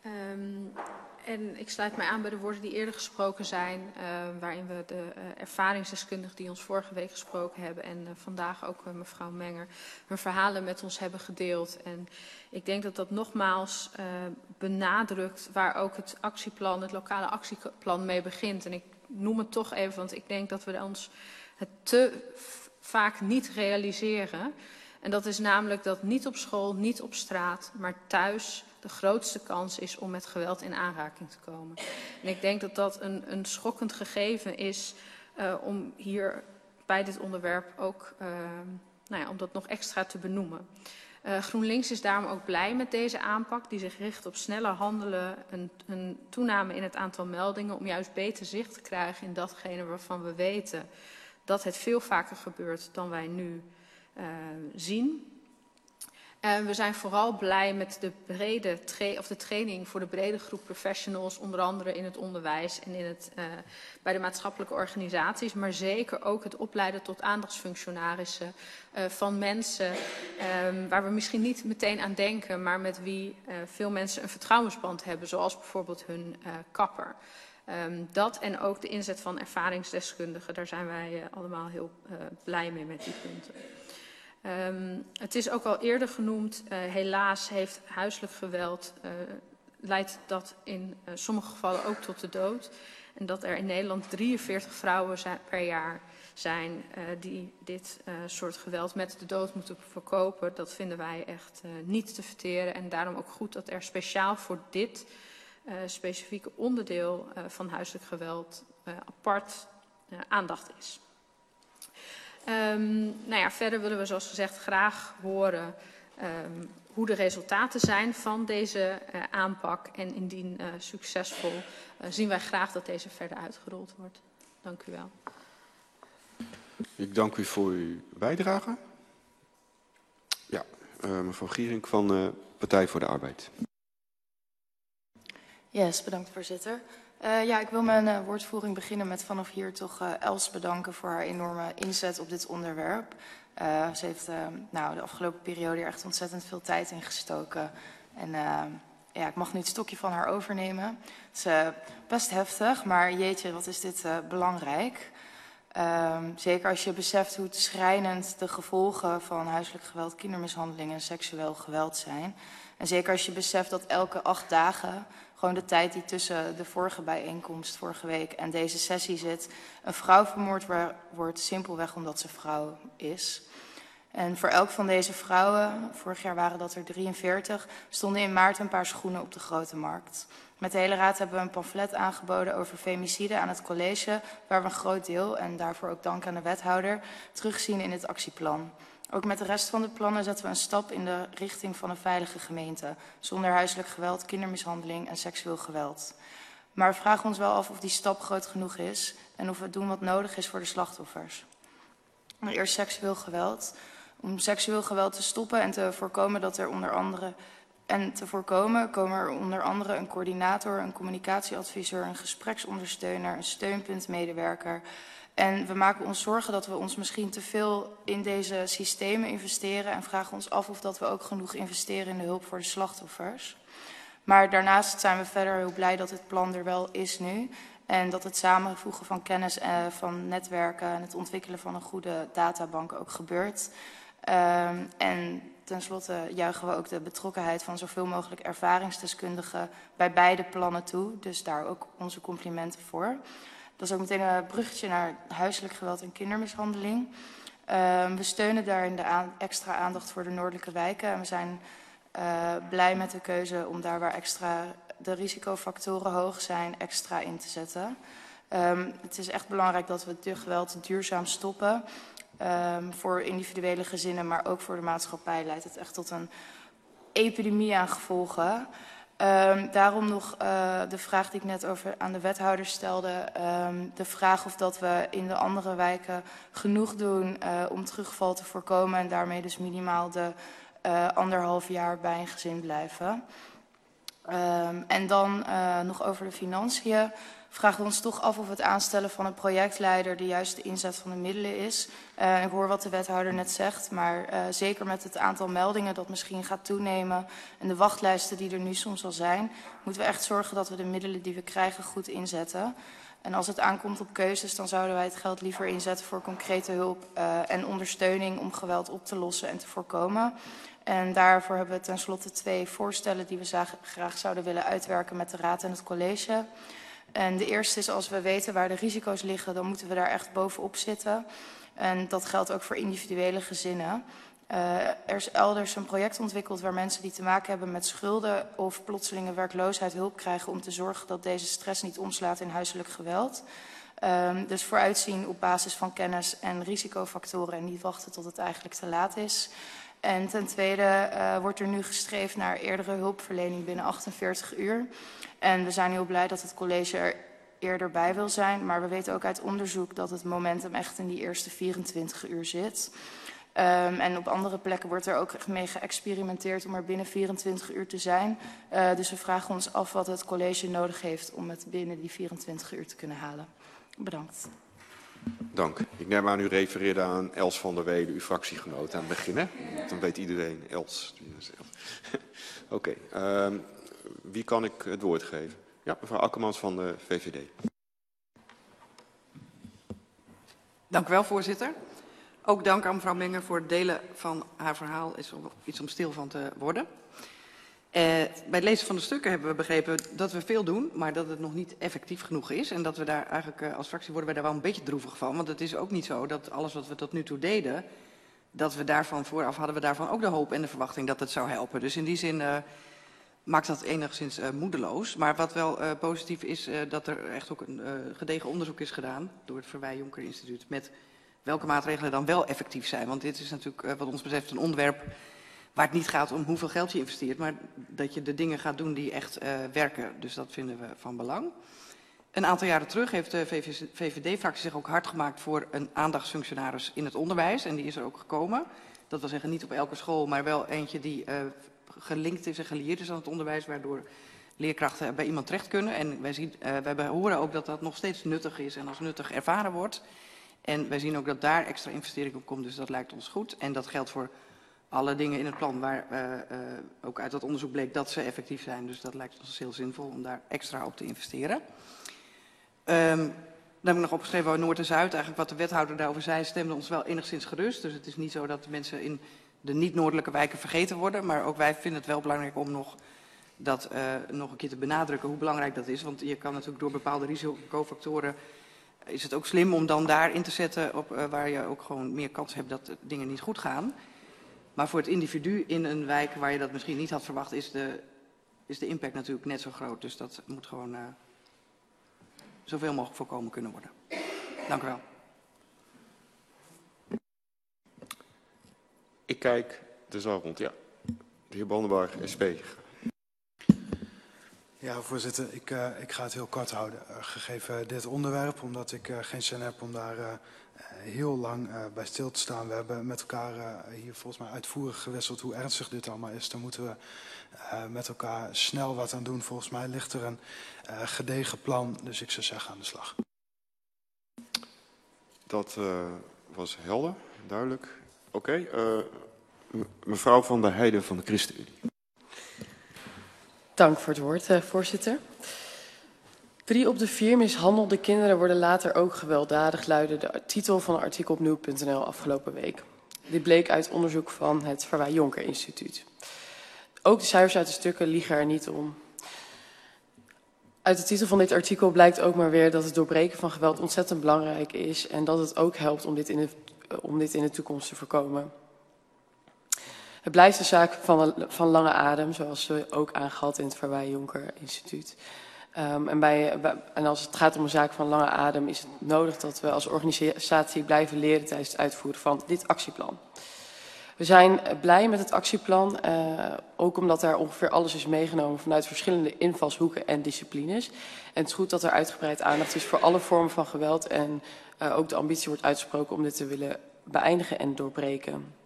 En ik sluit mij aan bij de woorden die eerder gesproken zijn, waarin we de ervaringsdeskundigen die ons vorige week gesproken hebben en vandaag ook mevrouw Menger hun verhalen met ons hebben gedeeld. En ik denk dat dat nogmaals benadrukt waar ook het actieplan, het lokale actieplan mee begint. En ik noem het toch even, want ik denk dat we ons het te vaak niet realiseren. En dat is namelijk dat niet op school, niet op straat, maar thuis de grootste kans is om met geweld in aanraking te komen. En ik denk dat dat een schokkend gegeven is om hier bij dit onderwerp ook om dat nog extra te benoemen. GroenLinks is daarom ook blij met deze aanpak die zich richt op sneller handelen, een toename in het aantal meldingen om juist beter zicht te krijgen in datgene waarvan we weten dat het veel vaker gebeurt dan wij nu zien. En we zijn vooral blij met de training voor de brede groep professionals, onder andere in het onderwijs en bij de maatschappelijke organisaties, maar zeker ook het opleiden tot aandachtsfunctionarissen van mensen waar we misschien niet meteen aan denken, maar met wie veel mensen een vertrouwensband hebben, zoals bijvoorbeeld hun kapper. Dat en ook de inzet van ervaringsdeskundigen, daar zijn wij allemaal heel blij mee met die punten. Het is ook al eerder genoemd, helaas heeft huiselijk geweld, leidt dat in sommige gevallen ook tot de dood. En dat er in Nederland 43 vrouwen per jaar zijn die dit soort geweld met de dood moeten verkopen. Dat vinden wij echt niet te verteren. En daarom ook goed dat er speciaal voor dit specifieke onderdeel van huiselijk geweld apart aandacht is. Nou ja, verder willen we zoals gezegd graag horen hoe de resultaten zijn van deze aanpak. En indien succesvol zien wij graag dat deze verder uitgerold wordt. Dank u wel. Ik dank u voor uw bijdrage. Ja, mevrouw Gierink van Partij voor de Arbeid. Yes, bedankt voorzitter. Ja, ik wil mijn woordvoering beginnen met vanaf hier toch Els bedanken voor haar enorme inzet op dit onderwerp. Ze heeft de afgelopen periode er echt ontzettend veel tijd in gestoken. En ja, ik mag nu het stokje van haar overnemen. Het is best heftig, maar jeetje, wat is dit belangrijk. Zeker als je beseft hoe schrijnend de gevolgen van huiselijk geweld, kindermishandeling en seksueel geweld zijn. En zeker als je beseft dat elke 8 dagen, gewoon de tijd die tussen de vorige bijeenkomst vorige week en deze sessie zit, een vrouw vermoord wordt simpelweg omdat ze vrouw is. En voor elk van deze vrouwen, vorig jaar waren dat er 43, stonden in maart een paar schoenen op de Grote Markt. Met de hele raad hebben we een pamflet aangeboden over femicide aan het college, waar we een groot deel, en daarvoor ook dank aan de wethouder, terugzien in het actieplan. Ook met de rest van de plannen zetten we een stap in de richting van een veilige gemeente, zonder huiselijk geweld, kindermishandeling en seksueel geweld. Maar we vragen ons wel af of die stap groot genoeg is en of we doen wat nodig is voor de slachtoffers. Eerst seksueel geweld. Om seksueel geweld te stoppen en te voorkomen dat er komen er onder andere een coördinator, een communicatieadviseur, een gespreksondersteuner, een steunpuntmedewerker. En we maken ons zorgen dat we ons misschien te veel in deze systemen investeren en vragen ons af of dat we ook genoeg investeren in de hulp voor de slachtoffers. Maar daarnaast zijn we verder heel blij dat het plan er wel is nu. En dat het samenvoegen van kennis van netwerken en het ontwikkelen van een goede databank ook gebeurt. En tenslotte juichen we ook de betrokkenheid van zoveel mogelijk ervaringsdeskundigen bij beide plannen toe. Dus daar ook onze complimenten voor. Dat is ook meteen een bruggetje naar huiselijk geweld en kindermishandeling. We steunen daarin de extra aandacht voor de noordelijke wijken. En we zijn blij met de keuze om daar waar de risicofactoren hoog zijn, extra in te zetten. Het is echt belangrijk dat we het geweld duurzaam stoppen. Voor individuele gezinnen, maar ook voor de maatschappij leidt het echt tot een epidemie aan gevolgen. Daarom nog de vraag die ik net aan de wethouder stelde. De vraag of dat we in de andere wijken genoeg doen om terugval te voorkomen. En daarmee dus minimaal de 1,5 jaar bij een gezin blijven. En dan nog over de financiën. Vragen we ons toch af of het aanstellen van een projectleider de juiste inzet van de middelen is. Ik hoor wat de wethouder net zegt, maar zeker met het aantal meldingen dat misschien gaat toenemen en de wachtlijsten die er nu soms al zijn, moeten we echt zorgen dat we de middelen die we krijgen goed inzetten. En als het aankomt op keuzes, dan zouden wij het geld liever inzetten voor concrete hulp en ondersteuning om geweld op te lossen en te voorkomen. En daarvoor hebben we tenslotte 2 voorstellen die we graag zouden willen uitwerken met de raad en het college. En de eerste is, als we weten waar de risico's liggen, dan moeten we daar echt bovenop zitten. En dat geldt ook voor individuele gezinnen. Er is elders een project ontwikkeld waar mensen die te maken hebben met schulden of plotselinge werkloosheid hulp krijgen om te zorgen dat deze stress niet omslaat in huiselijk geweld. Dus vooruitzien op basis van kennis en risicofactoren en niet wachten tot het eigenlijk te laat is. En ten tweede wordt er nu gestreefd naar eerdere hulpverlening binnen 48 uur. En we zijn heel blij dat het college er eerder bij wil zijn. Maar we weten ook uit onderzoek dat het momentum echt in die eerste 24 uur zit. En op andere plekken wordt er ook mee geëxperimenteerd om er binnen 24 uur te zijn. Dus we vragen ons af wat het college nodig heeft om het binnen die 24 uur te kunnen halen. Bedankt. Dank. Ik neem aan u refereerde aan Els van der Wede, uw fractiegenoot aan het begin, hè? Dan weet iedereen Els. Oké. Wie kan ik het woord geven? Ja, mevrouw Akkermans van de VVD. Dank u wel, voorzitter. Ook dank aan mevrouw Menger voor het delen van haar verhaal. Is iets om stil van te worden. Bij het lezen van de stukken hebben we begrepen dat we veel doen, maar dat het nog niet effectief genoeg is. En dat we daar eigenlijk als fractie worden wij daar wel een beetje droevig van. Want het is ook niet zo dat alles wat we tot nu toe deden, dat we daarvan vooraf hadden we daarvan ook de hoop en de verwachting dat het zou helpen. Dus in die zin maakt dat enigszins moedeloos. Maar wat wel positief is, dat er echt ook een gedegen onderzoek is gedaan door het Verwij Jonker Instituut met welke maatregelen dan wel effectief zijn. Want dit is natuurlijk wat ons betreft een onderwerp waar het niet gaat om hoeveel geld je investeert, maar dat je de dingen gaat doen die echt werken. Dus dat vinden we van belang. Een aantal jaren terug heeft de VVD-fractie zich ook hard gemaakt voor een aandachtsfunctionaris in het onderwijs. En die is er ook gekomen. Dat wil zeggen niet op elke school, maar wel eentje die gelinkt is en gelieerd is aan het onderwijs, waardoor leerkrachten bij iemand terecht kunnen. En wij horen ook dat dat nog steeds nuttig is en als nuttig ervaren wordt. En wij zien ook dat daar extra investering op komt, dus dat lijkt ons goed. En dat geldt voor alle dingen in het plan waar ook uit dat onderzoek bleek dat ze effectief zijn. Dus dat lijkt ons heel zinvol om daar extra op te investeren. Dan heb ik nog opgeschreven Noord en Zuid. Eigenlijk wat de wethouder daarover zei, stemde ons wel enigszins gerust. Dus het is niet zo dat de mensen in de niet-noordelijke wijken vergeten worden. Maar ook wij vinden het wel belangrijk om nog een keer te benadrukken hoe belangrijk dat is. Want je kan natuurlijk door bepaalde risicofactoren, is het ook slim om dan daar in te zetten op, waar je ook gewoon meer kans hebt dat dingen niet goed gaan. Maar voor het individu in een wijk waar je dat misschien niet had verwacht, is de impact natuurlijk net zo groot. Dus dat moet gewoon zoveel mogelijk voorkomen kunnen worden. Dank u wel. Ik kijk de zaal rond, ja. De heer Bandenberg, SP. Ja, voorzitter, ik ga het heel kort houden. Gegeven dit onderwerp, omdat ik geen zin heb om daar heel lang bij stil te staan. We hebben met elkaar hier volgens mij uitvoerig gewisseld hoe ernstig dit allemaal is. Daar moeten we met elkaar snel wat aan doen. Volgens mij ligt er een gedegen plan, dus ik zou zeggen aan de slag. Dat was helder, duidelijk. Oké, mevrouw van der Heijden van de ChristenUnie. Dank voor het woord, voorzitter. 3 op de 4 mishandelde kinderen worden later ook gewelddadig, luidde de titel van een artikel op nu.nl afgelopen week. Dit bleek uit onderzoek van het Verwij Jonker Instituut. Ook de cijfers uit de stukken liegen er niet om. Uit de titel van dit artikel blijkt ook maar weer dat het doorbreken van geweld ontzettend belangrijk is en dat het ook helpt om dit in de toekomst te voorkomen. Het blijft een zaak van lange adem, zoals we ook aangehaald in het Verwij Jonker Instituut. En als het gaat om een zaak van lange adem is het nodig dat we als organisatie blijven leren tijdens het uitvoeren van dit actieplan. We zijn blij met het actieplan, ook omdat daar ongeveer alles is meegenomen vanuit verschillende invalshoeken en disciplines. En het is goed dat er uitgebreid aandacht is voor alle vormen van geweld en ook de ambitie wordt uitgesproken om dit te willen beëindigen en doorbreken.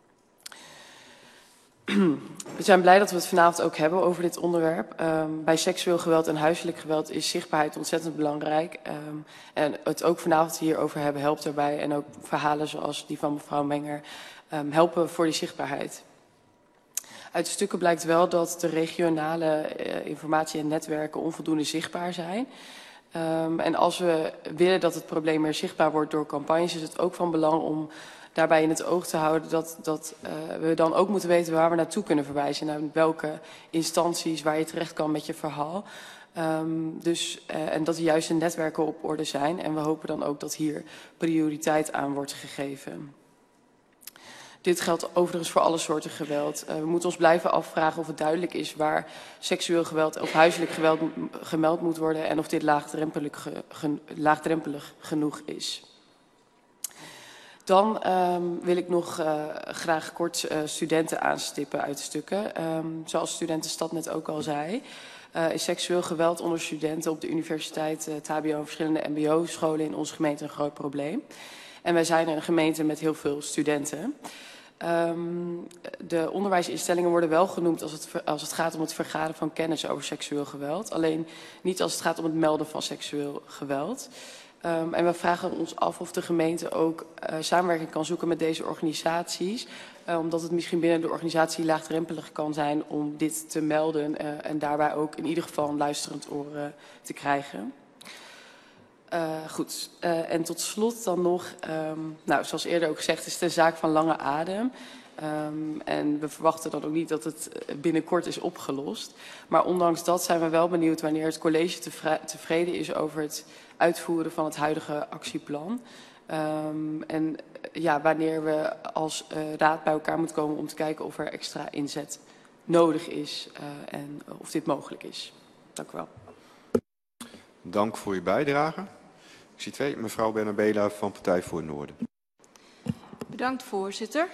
We zijn blij dat we het vanavond ook hebben over dit onderwerp. Bij seksueel geweld en huiselijk geweld is zichtbaarheid ontzettend belangrijk. En het ook vanavond hierover hebben helpt daarbij. En ook verhalen zoals die van mevrouw Menger helpen voor die zichtbaarheid. Uit de stukken blijkt wel dat de regionale informatie- en netwerken onvoldoende zichtbaar zijn. En als we willen dat het probleem meer zichtbaar wordt door campagnes, is het ook van belang om daarbij in het oog te houden dat we dan ook moeten weten waar we naartoe kunnen verwijzen. Naar welke instanties waar je terecht kan met je verhaal. En dat de juiste netwerken op orde zijn. En we hopen dan ook dat hier prioriteit aan wordt gegeven. Dit geldt overigens voor alle soorten geweld. We moeten ons blijven afvragen of het duidelijk is waar seksueel geweld of huiselijk geweld gemeld moet worden. En of dit laagdrempelig genoeg is. Dan wil ik nog graag kort studenten aanstippen uit de stukken. Zoals Studentenstad net ook al zei, is seksueel geweld onder studenten op de universiteit, het hbo en verschillende mbo-scholen in onze gemeente een groot probleem. En wij zijn een gemeente met heel veel studenten. De onderwijsinstellingen worden wel genoemd als het gaat om het vergaren van kennis over seksueel geweld. Alleen niet als het gaat om het melden van seksueel geweld. En we vragen ons af of de gemeente ook samenwerking kan zoeken met deze organisaties. Omdat het misschien binnen de organisatie laagdrempelig kan zijn om dit te melden. En daarbij ook in ieder geval een luisterend oor te krijgen. Goed, en tot slot dan nog, nou, zoals eerder ook gezegd, is het een zaak van lange adem. En we verwachten dan ook niet dat het binnenkort is opgelost. Maar ondanks dat zijn we wel benieuwd wanneer het college tevreden is over het uitvoeren van het huidige actieplan. En ja, wanneer we als raad bij elkaar moeten komen om te kijken of er extra inzet nodig is en of dit mogelijk is. Dank u wel. Dank voor uw bijdrage. Ik zie twee. Mevrouw Bernabela van Partij voor het Noorden. Bedankt, voorzitter.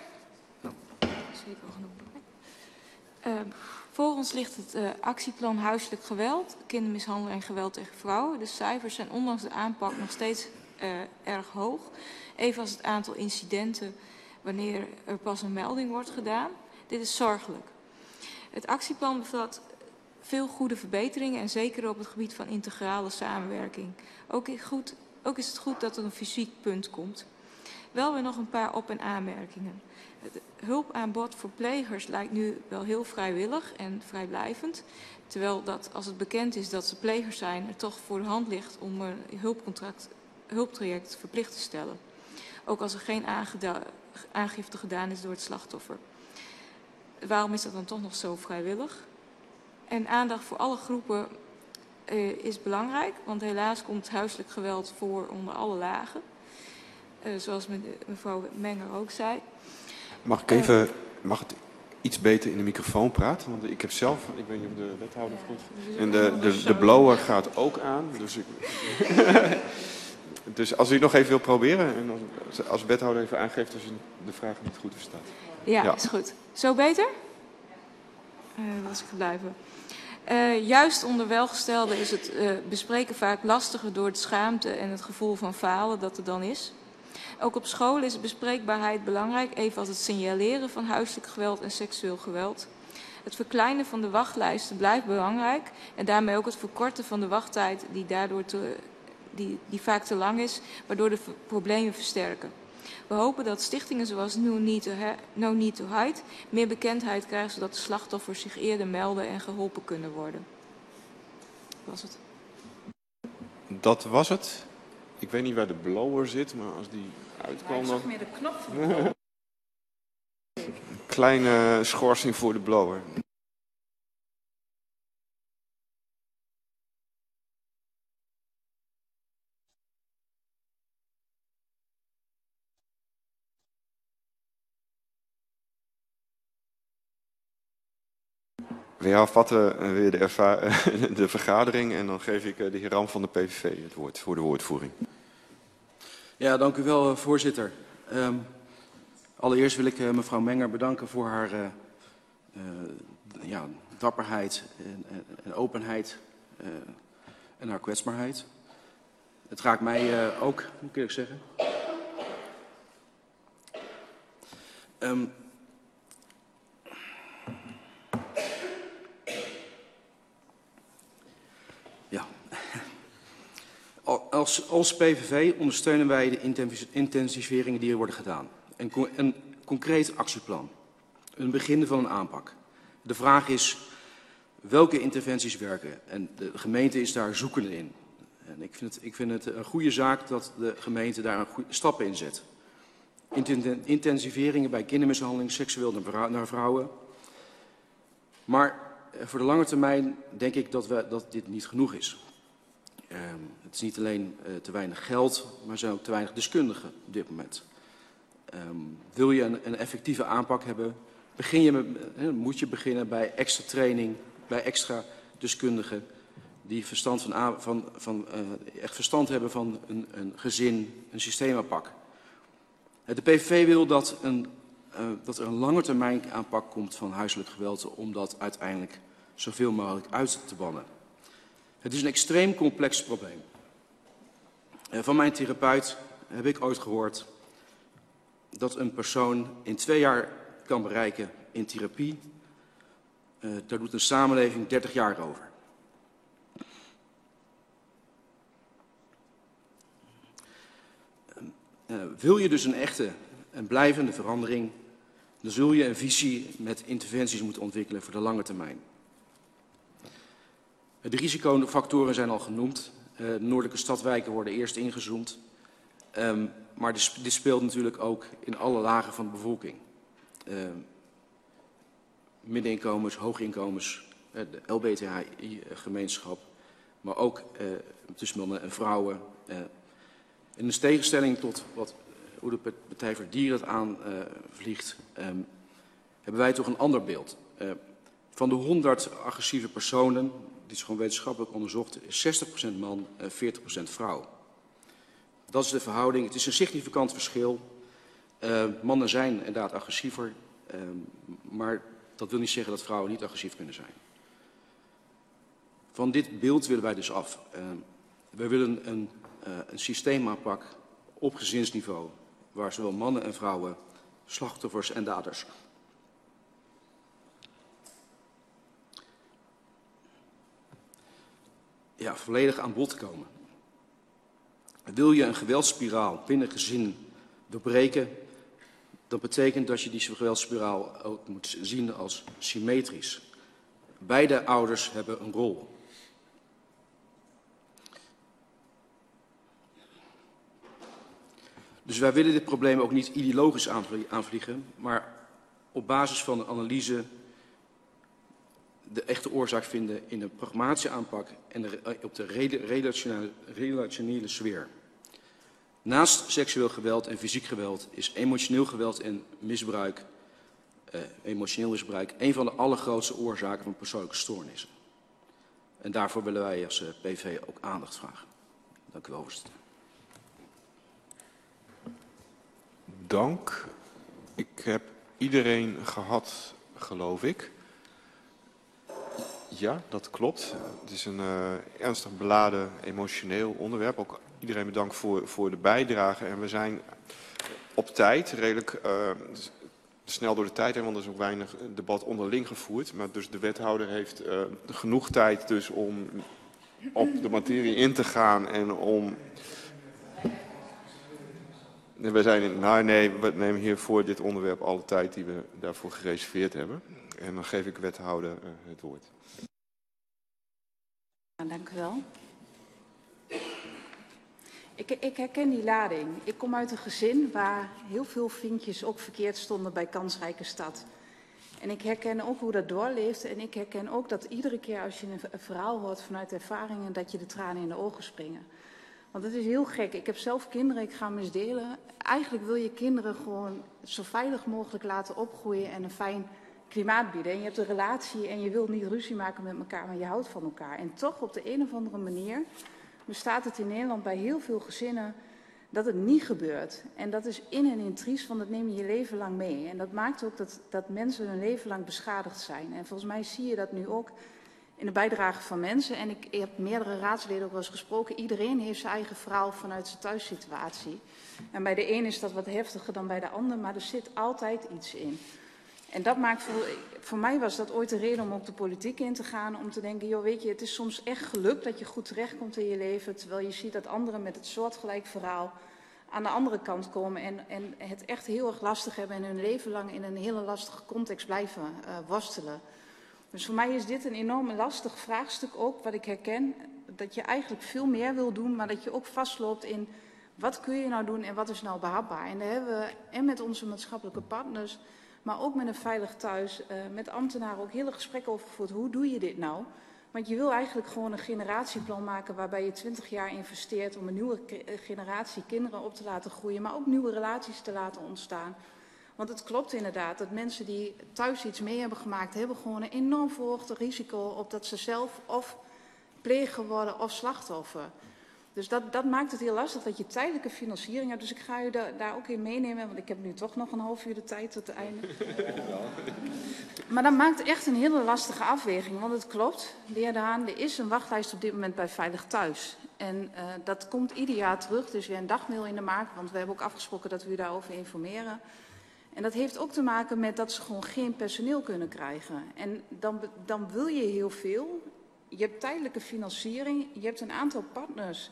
Voor ons ligt het actieplan huiselijk geweld, kindermishandeling en geweld tegen vrouwen. De cijfers zijn ondanks de aanpak nog steeds erg hoog. Evenals het aantal incidenten wanneer er pas een melding wordt gedaan. Dit is zorgelijk. Het actieplan bevat veel goede verbeteringen en zeker op het gebied van integrale samenwerking. Ook is het goed dat er een fysiek punt komt. Wel weer nog een paar op- en aanmerkingen. Het hulpaanbod voor plegers lijkt nu wel heel vrijwillig en vrijblijvend. Terwijl dat, als het bekend is dat ze plegers zijn, er toch voor de hand ligt om een hulptraject verplicht te stellen. Ook als er geen aangifte gedaan is door het slachtoffer. Waarom is dat dan toch nog zo vrijwillig? En aandacht voor alle groepen is belangrijk, want helaas komt huiselijk geweld voor onder alle lagen. Zoals mevrouw Menger ook zei. Mag het iets beter in de microfoon praten? Want ik heb zelf, ik weet niet of de wethouder goed. En de blower gaat ook aan. Dus, dus als u nog even wil proberen. En als wethouder even aangeeft als u de vraag niet goed verstaat. Ja, is goed. Zo beter? Was ik blijven. Juist onder welgestelden is het bespreken vaak lastiger door de schaamte en het gevoel van falen dat er dan is. Ook op school is bespreekbaarheid belangrijk, evenals het signaleren van huiselijk geweld en seksueel geweld. Het verkleinen van de wachtlijsten blijft belangrijk en daarmee ook het verkorten van de wachttijd die vaak te lang is, waardoor de problemen versterken. We hopen dat stichtingen zoals No Need to Hide meer bekendheid krijgen, zodat de slachtoffers zich eerder melden en geholpen kunnen worden. Dat was het. Dat was het. Ik weet niet waar de blower zit, maar als die uitkwam dan... Ik zag meer de knop van de blower. Een kleine schorsing voor de blower. We hervatten weer de vergadering en dan geef ik de heer Ram van de PVV het woord voor de woordvoering. Ja, dank u wel, voorzitter. Allereerst wil ik mevrouw Menger bedanken voor haar dapperheid en openheid en haar kwetsbaarheid. Het raakt mij ook, moet ik zeggen. Als PVV ondersteunen wij de intensiveringen die er worden gedaan. Een concreet actieplan. Een begin van een aanpak. De vraag is welke interventies werken. En de gemeente is daar zoekende in. En ik vind het een goede zaak dat de gemeente daar stappen in zet. Intensiveringen bij kindermishandeling, seksueel naar vrouwen. Maar voor de lange termijn denk ik dat dit niet genoeg is. Het is niet alleen te weinig geld, maar er zijn ook te weinig deskundigen op dit moment. Wil je een effectieve aanpak hebben, moet je beginnen bij extra training, bij extra deskundigen die echt verstand hebben van een gezin, een systeemaanpak. De PVV wil dat er een langetermijn aanpak komt van huiselijk geweld om dat uiteindelijk zoveel mogelijk uit te bannen. Het is een extreem complex probleem. Van mijn therapeut heb ik ooit gehoord dat een persoon in 2 jaar kan bereiken in therapie. Daar doet een samenleving 30 jaar over. Wil je dus een echte en blijvende verandering, dan zul je een visie met interventies moeten ontwikkelen voor de lange termijn. De risicofactoren zijn al genoemd. De noordelijke stadwijken worden eerst ingezoomd. Maar dit speelt natuurlijk ook in alle lagen van de bevolking. Middeninkomens, hooginkomens, de LBTI-gemeenschap, maar ook tussen mannen en vrouwen. In de tegenstelling tot hoe de Partij voor de Dieren het aanvliegt, hebben wij toch een ander beeld. Van de 100 agressieve personen, dit is gewoon wetenschappelijk onderzocht, is 60% man en 40% vrouw. Dat is de verhouding. Het is een significant verschil. Mannen zijn inderdaad agressiever, maar dat wil niet zeggen dat vrouwen niet agressief kunnen zijn. Van dit beeld willen wij dus af. Wij willen een systeemaanpak op gezinsniveau, waar zowel mannen en vrouwen, slachtoffers en daders, volledig aan bod komen. Wil je een geweldsspiraal binnen gezin doorbreken, dat betekent dat je die geweldsspiraal ook moet zien als symmetrisch. Beide ouders hebben een rol. Dus wij willen dit probleem ook niet ideologisch aanvliegen, maar op basis van een analyse de echte oorzaak vinden in een pragmatische aanpak en op de relationele sfeer. Naast seksueel geweld en fysiek geweld is emotioneel geweld en misbruik, emotioneel misbruik, een van de allergrootste oorzaken van persoonlijke stoornissen. En daarvoor willen wij als PV ook aandacht vragen. Dank u wel, voorzitter. Dank. Ik heb iedereen gehad, geloof ik. Ja, dat klopt. Het is een ernstig beladen, emotioneel onderwerp. Ook iedereen bedankt voor de bijdrage. En we zijn op tijd, redelijk snel door de tijd heen, want er is ook weinig debat onderling gevoerd. Maar dus de wethouder heeft genoeg tijd dus om op de materie in te gaan en om... we nemen hier voor dit onderwerp alle tijd die we daarvoor gereserveerd hebben. En dan geef ik wethouder het woord. Dank u wel. Ik herken die lading. Ik kom uit een gezin waar heel veel vinkjes ook verkeerd stonden bij Kansrijke Stad. En ik herken ook hoe dat doorleeft. En ik herken ook dat iedere keer als je een verhaal hoort vanuit ervaringen, dat je de tranen in de ogen springen. Want het is heel gek. Ik heb zelf kinderen, ik ga hem eens delen. Eigenlijk wil je kinderen gewoon zo veilig mogelijk laten opgroeien en een fijn klimaat bieden. En je hebt een relatie en je wilt niet ruzie maken met elkaar, maar je houdt van elkaar. En toch op de een of andere manier bestaat het in Nederland bij heel veel gezinnen dat het niet gebeurt. En dat is in en in triest, want dat neem je je leven lang mee. En dat maakt ook dat mensen hun leven lang beschadigd zijn. En volgens mij zie je dat nu ook in de bijdrage van mensen. En ik heb meerdere raadsleden ook wel eens gesproken. Iedereen heeft zijn eigen verhaal vanuit zijn thuissituatie. En bij de een is dat wat heftiger dan bij de ander, maar er zit altijd iets in. En dat maakt voor mij was dat ooit de reden om ook de politiek in te gaan. Om te denken, joh, weet je, het is soms echt geluk dat je goed terechtkomt in je leven. Terwijl je ziet dat anderen met het soortgelijk verhaal aan de andere kant komen. En het echt heel erg lastig hebben en hun leven lang in een hele lastige context blijven worstelen. Dus voor mij is dit een enorm lastig vraagstuk ook, wat ik herken. Dat je eigenlijk veel meer wil doen, maar dat je ook vastloopt in wat kun je nou doen en wat is nou behapbaar. En daar hebben we en met onze maatschappelijke partners, maar ook met een Veilig Thuis, met ambtenaren ook hele gesprekken over gevoerd. Hoe doe je dit nou? Want je wil eigenlijk gewoon een generatieplan maken waarbij je 20 jaar investeert om een nieuwe generatie kinderen op te laten groeien, maar ook nieuwe relaties te laten ontstaan. Want het klopt inderdaad dat mensen die thuis iets mee hebben gemaakt, hebben gewoon een enorm verhoogd risico op dat ze zelf of pleger worden of slachtoffer. Dus dat maakt het heel lastig dat je tijdelijke financiering hebt. Dus ik ga u daar ook in meenemen, want ik heb nu toch nog een half uur de tijd tot het einde. Maar dat maakt echt een hele lastige afweging, want het klopt, de heer De Haan, er is een wachtlijst op dit moment bij Veilig Thuis. En dat komt ieder jaar terug, dus weer een dagmail in de maak, want we hebben ook afgesproken dat we u daarover informeren. En dat heeft ook te maken met dat ze gewoon geen personeel kunnen krijgen. En dan wil je heel veel. Je hebt tijdelijke financiering, je hebt een aantal partners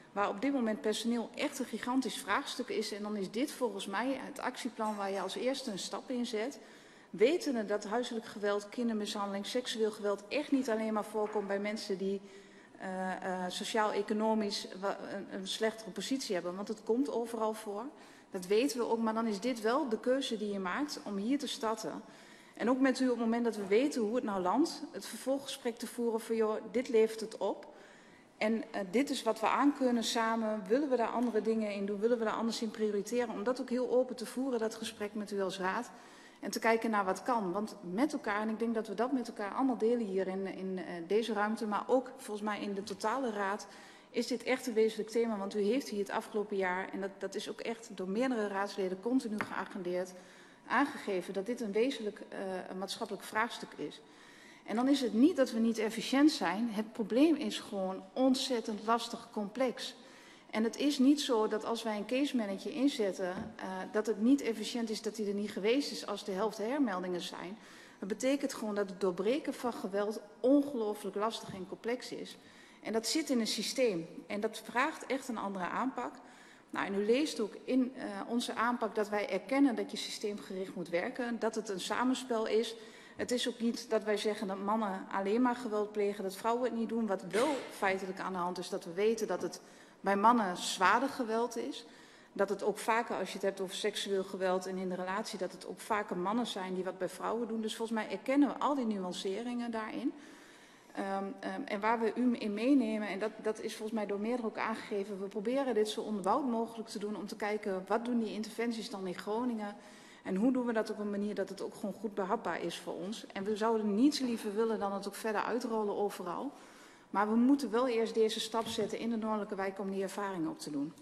waar op dit moment personeel echt een gigantisch vraagstuk is. En dan is dit volgens mij het actieplan waar je als eerste een stap in zet. Wetende dat huiselijk geweld, kindermishandeling, seksueel geweld echt niet alleen maar voorkomt bij mensen die sociaal-economisch een slechtere positie hebben. Want het komt overal voor. Dat weten we ook, maar dan is dit wel de keuze die je maakt om hier te starten. En ook met u op het moment dat we weten hoe het nou landt, het vervolggesprek te voeren van joh, dit levert het op. En dit is wat we aan kunnen samen. Willen we daar andere dingen in doen? Willen we daar anders in prioriteren? Om dat ook heel open te voeren, dat gesprek met u als raad. En te kijken naar wat kan. Want met elkaar, en ik denk dat we dat met elkaar allemaal delen hier in deze ruimte, maar ook volgens mij in de totale raad, is dit echt een wezenlijk thema. Want u heeft hier het afgelopen jaar, en dat is ook echt door meerdere raadsleden continu geagendeerd, aangegeven dat dit een wezenlijk maatschappelijk vraagstuk is. En dan is het niet dat we niet efficiënt zijn. Het probleem is gewoon ontzettend lastig complex. En het is niet zo dat als wij een case manager inzetten, dat het niet efficiënt is dat hij er niet geweest is als de helft hermeldingen zijn. Dat betekent gewoon dat het doorbreken van geweld ongelooflijk lastig en complex is. En dat zit in een systeem. En dat vraagt echt een andere aanpak. Nou, en u leest ook in onze aanpak dat wij erkennen dat je systeemgericht moet werken. Dat het een samenspel is. Het is ook niet dat wij zeggen dat mannen alleen maar geweld plegen, dat vrouwen het niet doen. Wat wel feitelijk aan de hand is, dat we weten dat het bij mannen zwaarder geweld is. Dat het ook vaker, als je het hebt over seksueel geweld en in de relatie, dat het ook vaker mannen zijn die wat bij vrouwen doen. Dus volgens mij erkennen we al die nuanceringen daarin. En waar we u in meenemen, en dat is volgens mij door meerdere ook aangegeven, we proberen dit zo onderbouwd mogelijk te doen om te kijken wat doen die interventies dan in Groningen. En hoe doen we dat op een manier dat het ook gewoon goed behapbaar is voor ons. En we zouden niets liever willen dan het ook verder uitrollen overal. Maar we moeten wel eerst deze stap zetten in de Noordelijke Wijk om die ervaring op te doen.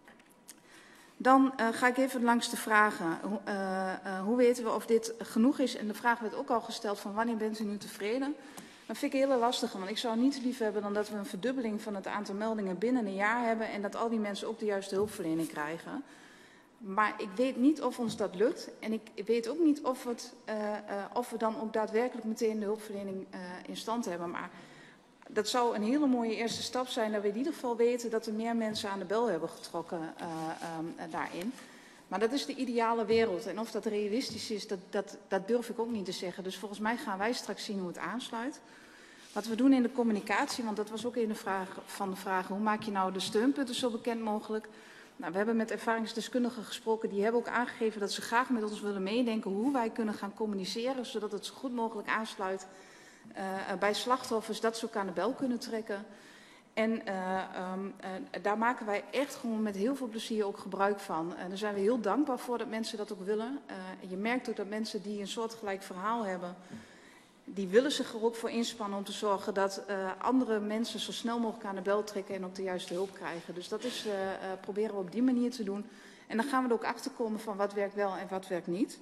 Dan ga ik even langs de vragen. Hoe weten we of dit genoeg is? En de vraag werd ook al gesteld van wanneer bent u nu tevreden? Dat vind ik een hele lastige, want ik zou niets liever hebben dan dat we een verdubbeling van het aantal meldingen binnen een jaar hebben en dat al die mensen ook de juiste hulpverlening krijgen. Maar ik weet niet of ons dat lukt en ik weet ook niet of we dan ook daadwerkelijk meteen de hulpverlening in stand hebben. Maar dat zou een hele mooie eerste stap zijn, dat we in ieder geval weten dat er meer mensen aan de bel hebben getrokken daarin. Maar dat is de ideale wereld en of dat realistisch is, dat durf ik ook niet te zeggen. Dus volgens mij gaan wij straks zien hoe het aansluit. Wat we doen in de communicatie, want dat was ook een van de vragen, hoe maak je nou de steunpunten zo bekend mogelijk? Nou, we hebben met ervaringsdeskundigen gesproken, die hebben ook aangegeven dat ze graag met ons willen meedenken hoe wij kunnen gaan communiceren, zodat het zo goed mogelijk aansluit bij slachtoffers, dat ze ook aan de bel kunnen trekken. En daar maken wij echt gewoon met heel veel plezier ook gebruik van. En daar zijn we heel dankbaar voor dat mensen dat ook willen. Je merkt ook dat mensen die een soortgelijk verhaal hebben, die willen zich er ook voor inspannen om te zorgen dat andere mensen zo snel mogelijk aan de bel trekken en ook de juiste hulp krijgen. Dus dat is, proberen we op die manier te doen. En dan gaan we er ook achter komen van wat werkt wel en wat werkt niet.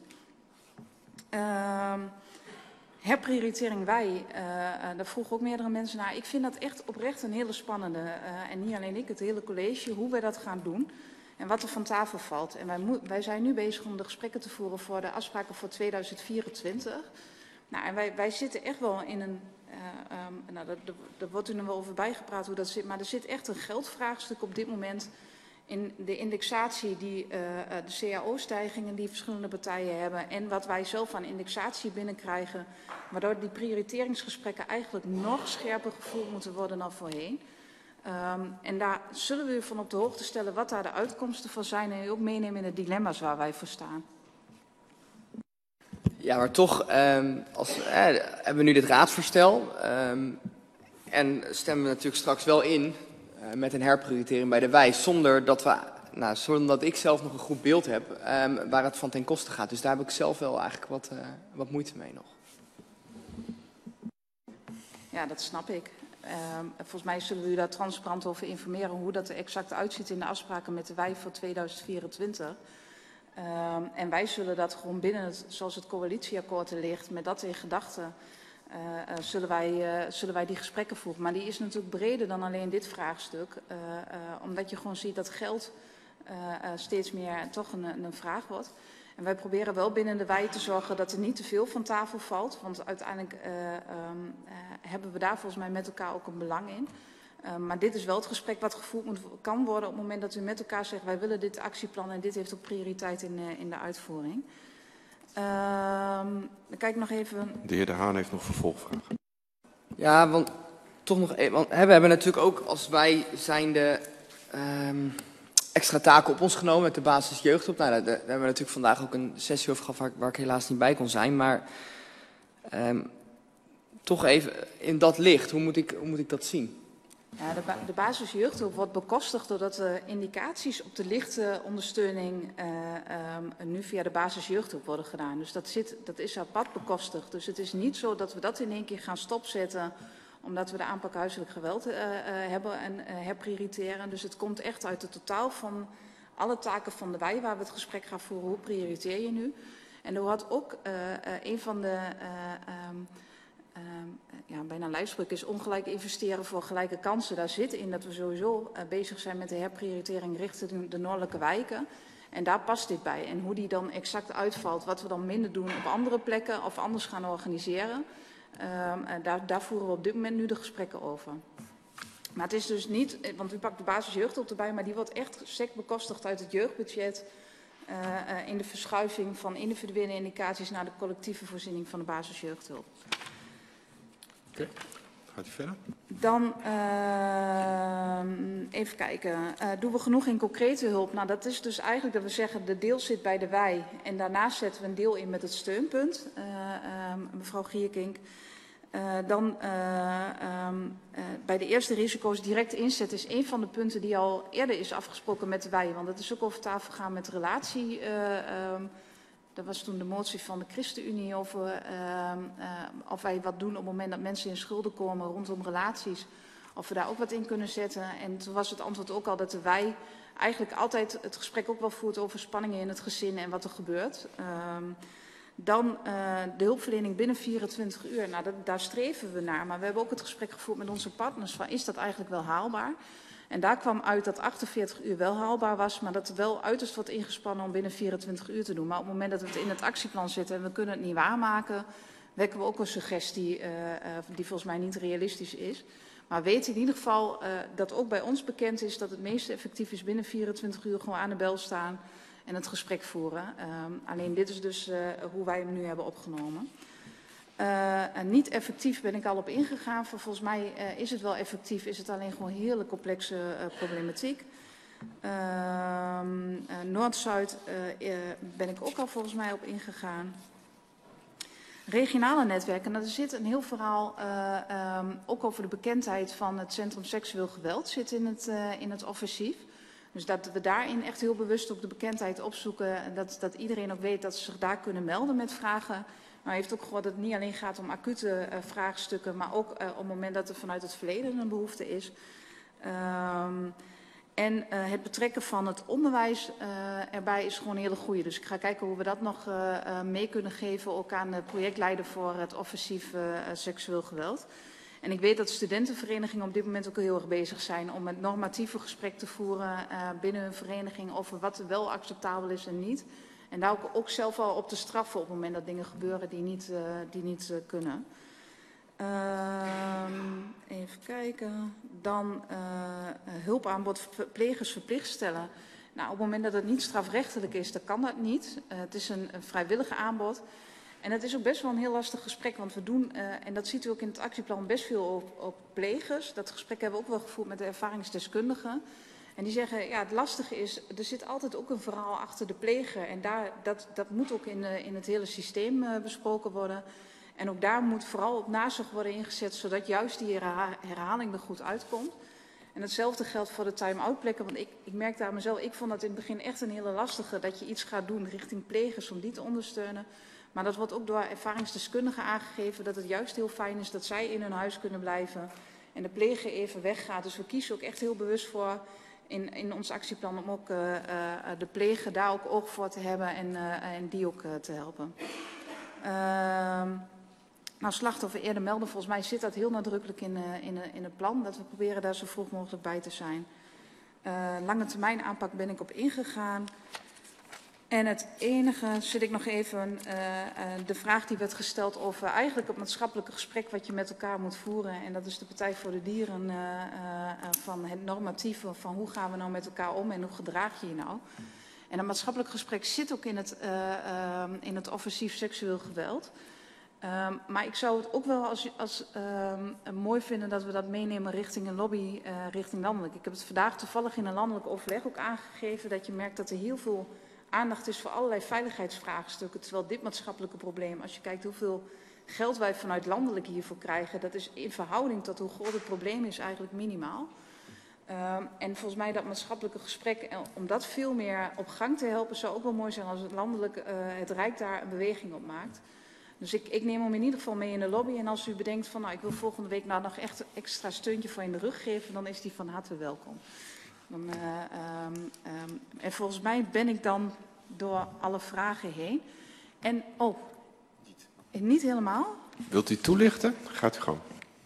Herprioritering wij, daar vroegen ook meerdere mensen naar. Ik vind dat echt oprecht een hele spannende, en niet alleen ik, het hele college, hoe wij dat gaan doen en wat er van tafel valt. En wij zijn nu bezig om de gesprekken te voeren voor de afspraken voor 2024. Nou, en wij zitten echt wel in een, daar wordt u nog wel over bijgepraat hoe dat zit, maar er zit echt een geldvraagstuk op dit moment in de indexatie, de cao-stijgingen die verschillende partijen hebben en wat wij zelf aan indexatie binnenkrijgen, waardoor die prioriteringsgesprekken eigenlijk nog scherper gevoerd moeten worden dan voorheen. En daar zullen we u van op de hoogte stellen wat daar de uitkomsten van zijn en u ook meenemen in de dilemma's waar wij voor staan. Ja, maar toch hebben we nu dit raadsvoorstel en stemmen we natuurlijk straks wel in met een herprioritering bij de wijs, zonder dat ik zelf nog een goed beeld heb waar het van ten koste gaat. Dus daar heb ik zelf wel eigenlijk wat moeite mee nog. Ja, dat snap ik. Volgens mij zullen we u daar transparant over informeren hoe dat er exact uitziet in de afspraken met de wijs voor 2024. En wij zullen dat gewoon binnen zoals het coalitieakkoord er ligt, met dat in gedachten, zullen wij die gesprekken voeren. Maar die is natuurlijk breder dan alleen dit vraagstuk. Omdat je gewoon ziet dat geld steeds meer toch een vraag wordt. En wij proberen wel binnen de wijk te zorgen dat er niet te veel van tafel valt. Want uiteindelijk hebben we daar volgens mij met elkaar ook een belang in. Maar dit is wel het gesprek wat gevoerd kan worden op het moment dat u met elkaar zegt, wij willen dit actieplan en dit heeft ook prioriteit in de uitvoering. Dan kijk ik nog even. De heer De Haan heeft nog vervolgvragen. Ja, want toch nog even. Want we hebben natuurlijk ook als wij zijnde extra taken op ons genomen met de basis jeugdhulp. Nou, daar hebben we natuurlijk vandaag ook een sessie over gehad waar ik helaas niet bij kon zijn. Maar toch even in dat licht, hoe moet ik dat zien? Ja, de basis jeugdhulp wordt bekostigd doordat de indicaties op de lichtondersteuning nu via de basis jeugdhulp worden gedaan. Dus dat is apart bekostigd. Dus het is niet zo dat we dat in één keer gaan stopzetten omdat we de aanpak huiselijk geweld hebben en herprioriteren. Dus het komt echt uit het totaal van alle taken van de WEI waar we het gesprek gaan voeren. Hoe prioriteer je nu? En er wordt ook een van de bijna lijfspreuk is ongelijk investeren voor gelijke kansen. Daar zit in dat we sowieso bezig zijn met de herprioritering richting de noordelijke wijken. En daar past dit bij. En hoe die dan exact uitvalt, wat we dan minder doen op andere plekken of anders gaan organiseren. Daar voeren we op dit moment nu de gesprekken over. Maar het is dus niet, want u pakt de basis jeugdhulp erbij, maar die wordt echt sec bekostigd uit het jeugdbudget. In de verschuiving van individuele indicaties naar de collectieve voorziening van de basis jeugdhulp. Oké, gaat u verder? Dan even kijken. Doen we genoeg in concrete hulp? Nou, dat is dus eigenlijk dat we zeggen de deel zit bij de WEI. En daarnaast zetten we een deel in met het steunpunt. Mevrouw Gierkink. Bij de eerste risico's direct inzet is een van de punten die al eerder is afgesproken met de WEI. Want dat is ook over tafel gegaan met de relatie. Dat was toen de motie van de ChristenUnie over of wij wat doen op het moment dat mensen in schulden komen rondom relaties. Of we daar ook wat in kunnen zetten. En toen was het antwoord ook al dat de WEI eigenlijk altijd het gesprek ook wel voert over spanningen in het gezin en wat er gebeurt. Dan de hulpverlening binnen 24 uur. Nou, daar streven we naar. Maar we hebben ook het gesprek gevoerd met onze partners van is dat eigenlijk wel haalbaar? En daar kwam uit dat 48 uur wel haalbaar was, maar dat er wel uiterst wordt ingespannen om binnen 24 uur te doen. Maar op het moment dat we het in het actieplan zetten en we kunnen het niet waarmaken, wekken we ook een suggestie die volgens mij niet realistisch is. Maar weet in ieder geval dat ook bij ons bekend is dat het meest effectief is binnen 24 uur gewoon aan de bel staan en het gesprek voeren. Alleen dit is dus hoe wij hem nu hebben opgenomen. Niet effectief ben ik al op ingegaan. Volgens mij is het wel effectief, is het alleen gewoon hele complexe problematiek. Noord-Zuid ben ik ook al volgens mij op ingegaan. Regionale netwerken, er zit een heel verhaal ook over de bekendheid van het Centrum Seksueel Geweld zit in het offensief. Dus dat we daarin echt heel bewust op de bekendheid opzoeken. Dat iedereen ook weet dat ze zich daar kunnen melden met vragen. Maar heeft ook gehoord dat het niet alleen gaat om acute vraagstukken, maar ook op het moment dat er vanuit het verleden een behoefte is. En het betrekken van het onderwijs erbij is gewoon een hele goede. Dus ik ga kijken hoe we dat nog mee kunnen geven, ook aan de projectleider voor het offensief seksueel geweld. En ik weet dat studentenverenigingen op dit moment ook heel erg bezig zijn om het normatieve gesprek te voeren binnen hun vereniging over wat er wel acceptabel is en niet. En daar ook zelf al op te straffen op het moment dat dingen gebeuren die niet kunnen. Even kijken. Dan hulpaanbod verplegers verplicht stellen. Nou, op het moment dat het niet strafrechtelijk is, dan kan dat niet. Het is een vrijwillig aanbod. En het is ook best wel een heel lastig gesprek, want we doen, en dat ziet u ook in het actieplan, best veel op plegers. Dat gesprek hebben we ook wel gevoerd met de ervaringsdeskundigen. En die zeggen, ja, het lastige is, er zit altijd ook een verhaal achter de pleger. En dat moet ook in het hele systeem besproken worden. En ook daar moet vooral op nazorg worden ingezet, zodat juist die herhaling er goed uitkomt. En hetzelfde geldt voor de time-out plekken, want ik merkte aan mezelf, ik vond dat in het begin echt een hele lastige, dat je iets gaat doen richting plegers om die te ondersteunen. Maar dat wordt ook door ervaringsdeskundigen aangegeven, dat het juist heel fijn is dat zij in hun huis kunnen blijven en de pleger even weggaat. Dus we kiezen ook echt heel bewust voor in ons actieplan om ook de pleger daar ook oog voor te hebben en die ook te helpen. Nou, slachtoffer eerder melden, volgens mij zit dat heel nadrukkelijk in het plan, dat we proberen daar zo vroeg mogelijk bij te zijn. Lange termijn aanpak ben ik op ingegaan. En het enige, zit ik nog even, de vraag die werd gesteld over eigenlijk het maatschappelijke gesprek wat je met elkaar moet voeren. En dat is de Partij voor de Dieren van het normatieve, van hoe gaan we nou met elkaar om en hoe gedraag je je nou. En dat maatschappelijk gesprek zit ook in het offensief seksueel geweld. Maar ik zou het ook wel mooi vinden dat we dat meenemen richting een lobby, richting landelijk. Ik heb het vandaag toevallig in een landelijk overleg ook aangegeven dat je merkt dat er heel veel aandacht is voor allerlei veiligheidsvraagstukken. Terwijl dit maatschappelijke probleem, als je kijkt hoeveel geld wij vanuit landelijk hiervoor krijgen, dat is in verhouding tot hoe groot het probleem is eigenlijk minimaal. En volgens mij dat maatschappelijke gesprek, om dat veel meer op gang te helpen, zou ook wel mooi zijn als het landelijk, het Rijk daar een beweging op maakt. Dus ik neem hem in ieder geval mee in de lobby. En als u bedenkt van, nou, ik wil volgende week nou nog echt een extra steuntje voor in de rug geven, dan is die van harte welkom. En volgens mij ben ik dan door alle vragen heen. En, niet helemaal? Wilt u toelichten? Gaat u gang.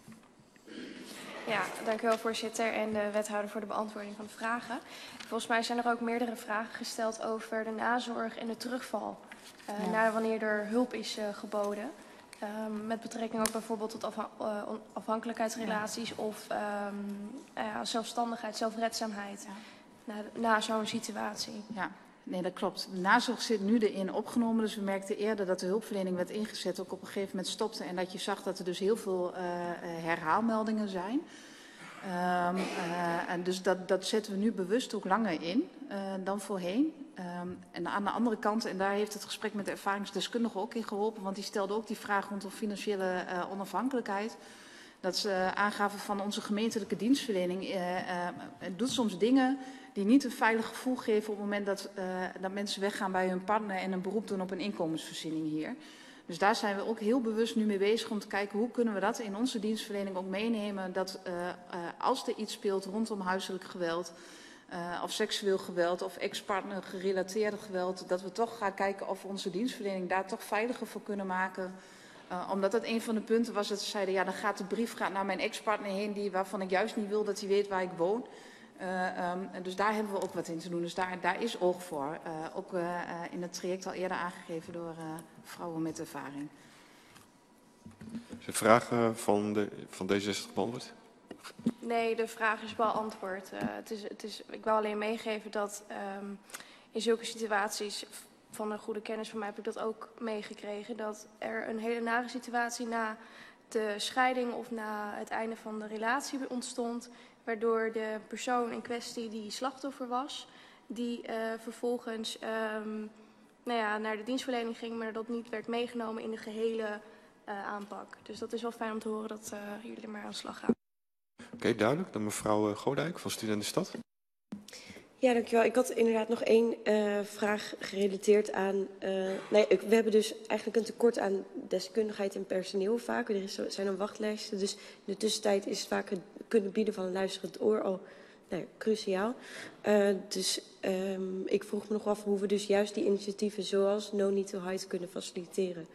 Ja, dank u wel, voorzitter en de wethouder voor de beantwoording van de vragen. Volgens mij zijn er ook meerdere vragen gesteld over de nazorg en de terugval. Naar wanneer er hulp is geboden. Met betrekking ook bijvoorbeeld tot afhankelijkheidsrelaties of zelfstandigheid, zelfredzaamheid na zo'n situatie. Ja, nee, dat klopt. De nazorg zit nu erin opgenomen. Dus we merkten eerder dat de hulpverlening werd ingezet, ook op een gegeven moment stopte. En dat je zag dat er dus heel veel herhaalmeldingen zijn. En dus dat zetten we nu bewust ook langer in dan voorheen. En aan de andere kant, en daar heeft het gesprek met de ervaringsdeskundige ook in geholpen, want die stelde ook die vraag rondom financiële onafhankelijkheid. Dat ze aangaven van onze gemeentelijke dienstverlening doet soms dingen die niet een veilig gevoel geven op het moment dat mensen weggaan bij hun partner en een beroep doen op een inkomensvoorziening hier. Dus daar zijn we ook heel bewust nu mee bezig om te kijken hoe kunnen we dat in onze dienstverlening ook meenemen. Dat als er iets speelt rondom huiselijk geweld of seksueel geweld of ex-partner gerelateerde geweld, dat we toch gaan kijken of we onze dienstverlening daar toch veiliger voor kunnen maken. Omdat dat een van de punten was dat ze zeiden, ja, dan gaat de brief naar mijn ex-partner heen waarvan ik juist niet wil dat hij weet waar ik woon. Dus daar hebben we ook wat in te doen. Dus daar is oog voor. Ook in het traject al eerder aangegeven door vrouwen met ervaring. Zijn vragen van D66 beantwoord? Nee, de vraag is beantwoord. Ik wil alleen meegeven dat in zulke situaties, van een goede kennis van mij heb ik dat ook meegekregen, dat er een hele nare situatie na de scheiding of na het einde van de relatie ontstond, waardoor de persoon in kwestie die slachtoffer was, die vervolgens naar de dienstverlening ging, maar dat niet werd meegenomen in de gehele aanpak. Dus dat is wel fijn om te horen dat jullie er maar aan de slag gaan. Oké, duidelijk. Dan mevrouw Godijk van Studentenstad. Ja, dankjewel. Ik had inderdaad nog één vraag gerelateerd aan... we hebben dus eigenlijk een tekort aan deskundigheid en personeel vaak. Zijn dan wachtlijsten. Dus in de tussentijd is vaak het kunnen bieden van een luisterend oor al cruciaal. Dus ik vroeg me nog af hoe we dus juist die initiatieven zoals No Need to Hide kunnen faciliteren.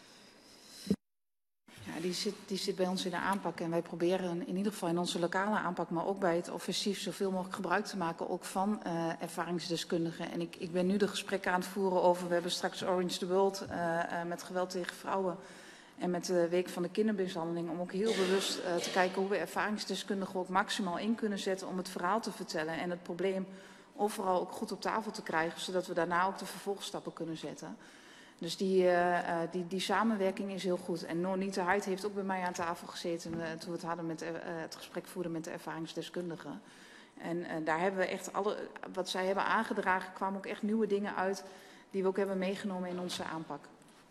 Ja, die zit bij ons in de aanpak en wij proberen in ieder geval in onze lokale aanpak, maar ook bij het offensief zoveel mogelijk gebruik te maken ook van ervaringsdeskundigen. En ik ben nu de gesprekken aan het voeren over, we hebben straks Orange the World met geweld tegen vrouwen en met de Week van de Kindermishandeling, om ook heel bewust te kijken hoe we ervaringsdeskundigen ook maximaal in kunnen zetten om het verhaal te vertellen en het probleem overal ook goed op tafel te krijgen, zodat we daarna ook de vervolgstappen kunnen zetten. Dus die samenwerking is heel goed. En Nonita Huid heeft ook bij mij aan tafel gezeten toen we het hadden met het gesprek voerden met de ervaringsdeskundigen. En daar hebben we echt wat zij hebben aangedragen, kwamen ook echt nieuwe dingen uit die we ook hebben meegenomen in onze aanpak.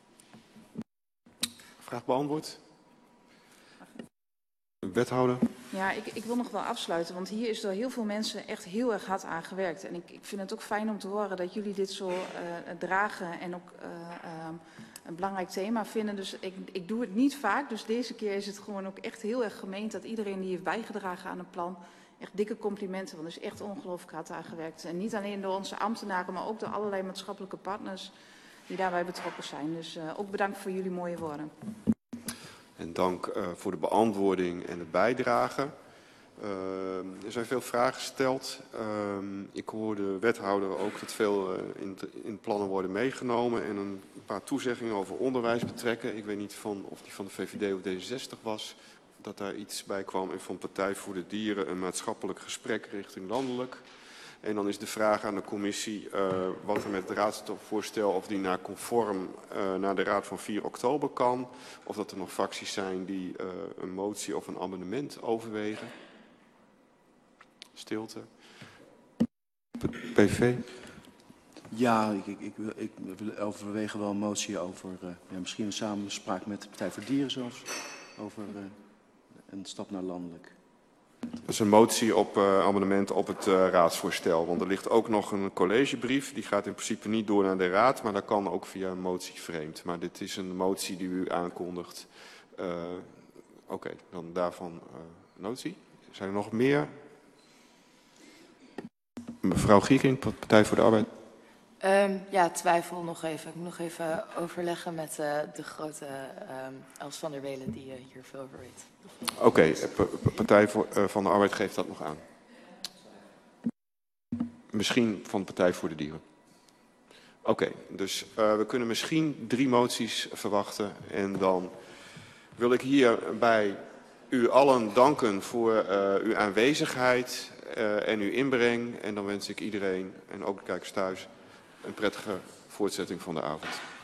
Vraag beantwoord. Wethouder. Ja, ik wil nog wel afsluiten, want hier is door heel veel mensen echt heel erg hard aan gewerkt. En ik vind het ook fijn om te horen dat jullie dit zo dragen en ook een belangrijk thema vinden. Dus ik doe het niet vaak, dus deze keer is het gewoon ook echt heel erg gemeend dat iedereen die heeft bijgedragen aan het plan, echt dikke complimenten, want er is echt ongelooflijk hard aan gewerkt. En niet alleen door onze ambtenaren, maar ook door allerlei maatschappelijke partners die daarbij betrokken zijn. Dus ook bedankt voor jullie mooie woorden. En dank voor de beantwoording en de bijdrage. Er zijn veel vragen gesteld. Ik hoor de wethouder ook dat veel in plannen worden meegenomen en een paar toezeggingen over onderwijs betrekken. Ik weet niet of die van de VVD of D66 was, dat daar iets bij kwam. En van Partij voor de Dieren een maatschappelijk gesprek richting landelijk. En dan is de vraag aan de commissie wat er met het raadsvoorstel, of die naar conform naar de raad van 4 oktober kan. Of dat er nog fracties zijn die een motie of een amendement overwegen. Stilte. PV? Ja, ik wil overwegen wel een motie over, misschien een samenspraak met de Partij voor de Dieren zelfs, over een stap naar landelijk. Dat is een motie op amendement op het raadsvoorstel. Want er ligt ook nog een collegebrief. Die gaat in principe niet door naar de raad, maar dat kan ook via een motie vreemd. Maar dit is een motie die u aankondigt. Oké, dan daarvan notie. Zijn er nog meer? Mevrouw Gieking, Partij voor de Arbeid. Ja, twijfel nog even. Ik moet nog even overleggen met de grote Els van der Welen die hier veel over weet. Oké, Partij van de Arbeid geeft dat nog aan. Misschien van de Partij voor de Dieren. Oké, dus we kunnen misschien 3 moties verwachten. En dan wil ik hierbij u allen danken voor uw aanwezigheid en uw inbreng. En dan wens ik iedereen, en ook de kijkers thuis, een prettige voortzetting van de avond.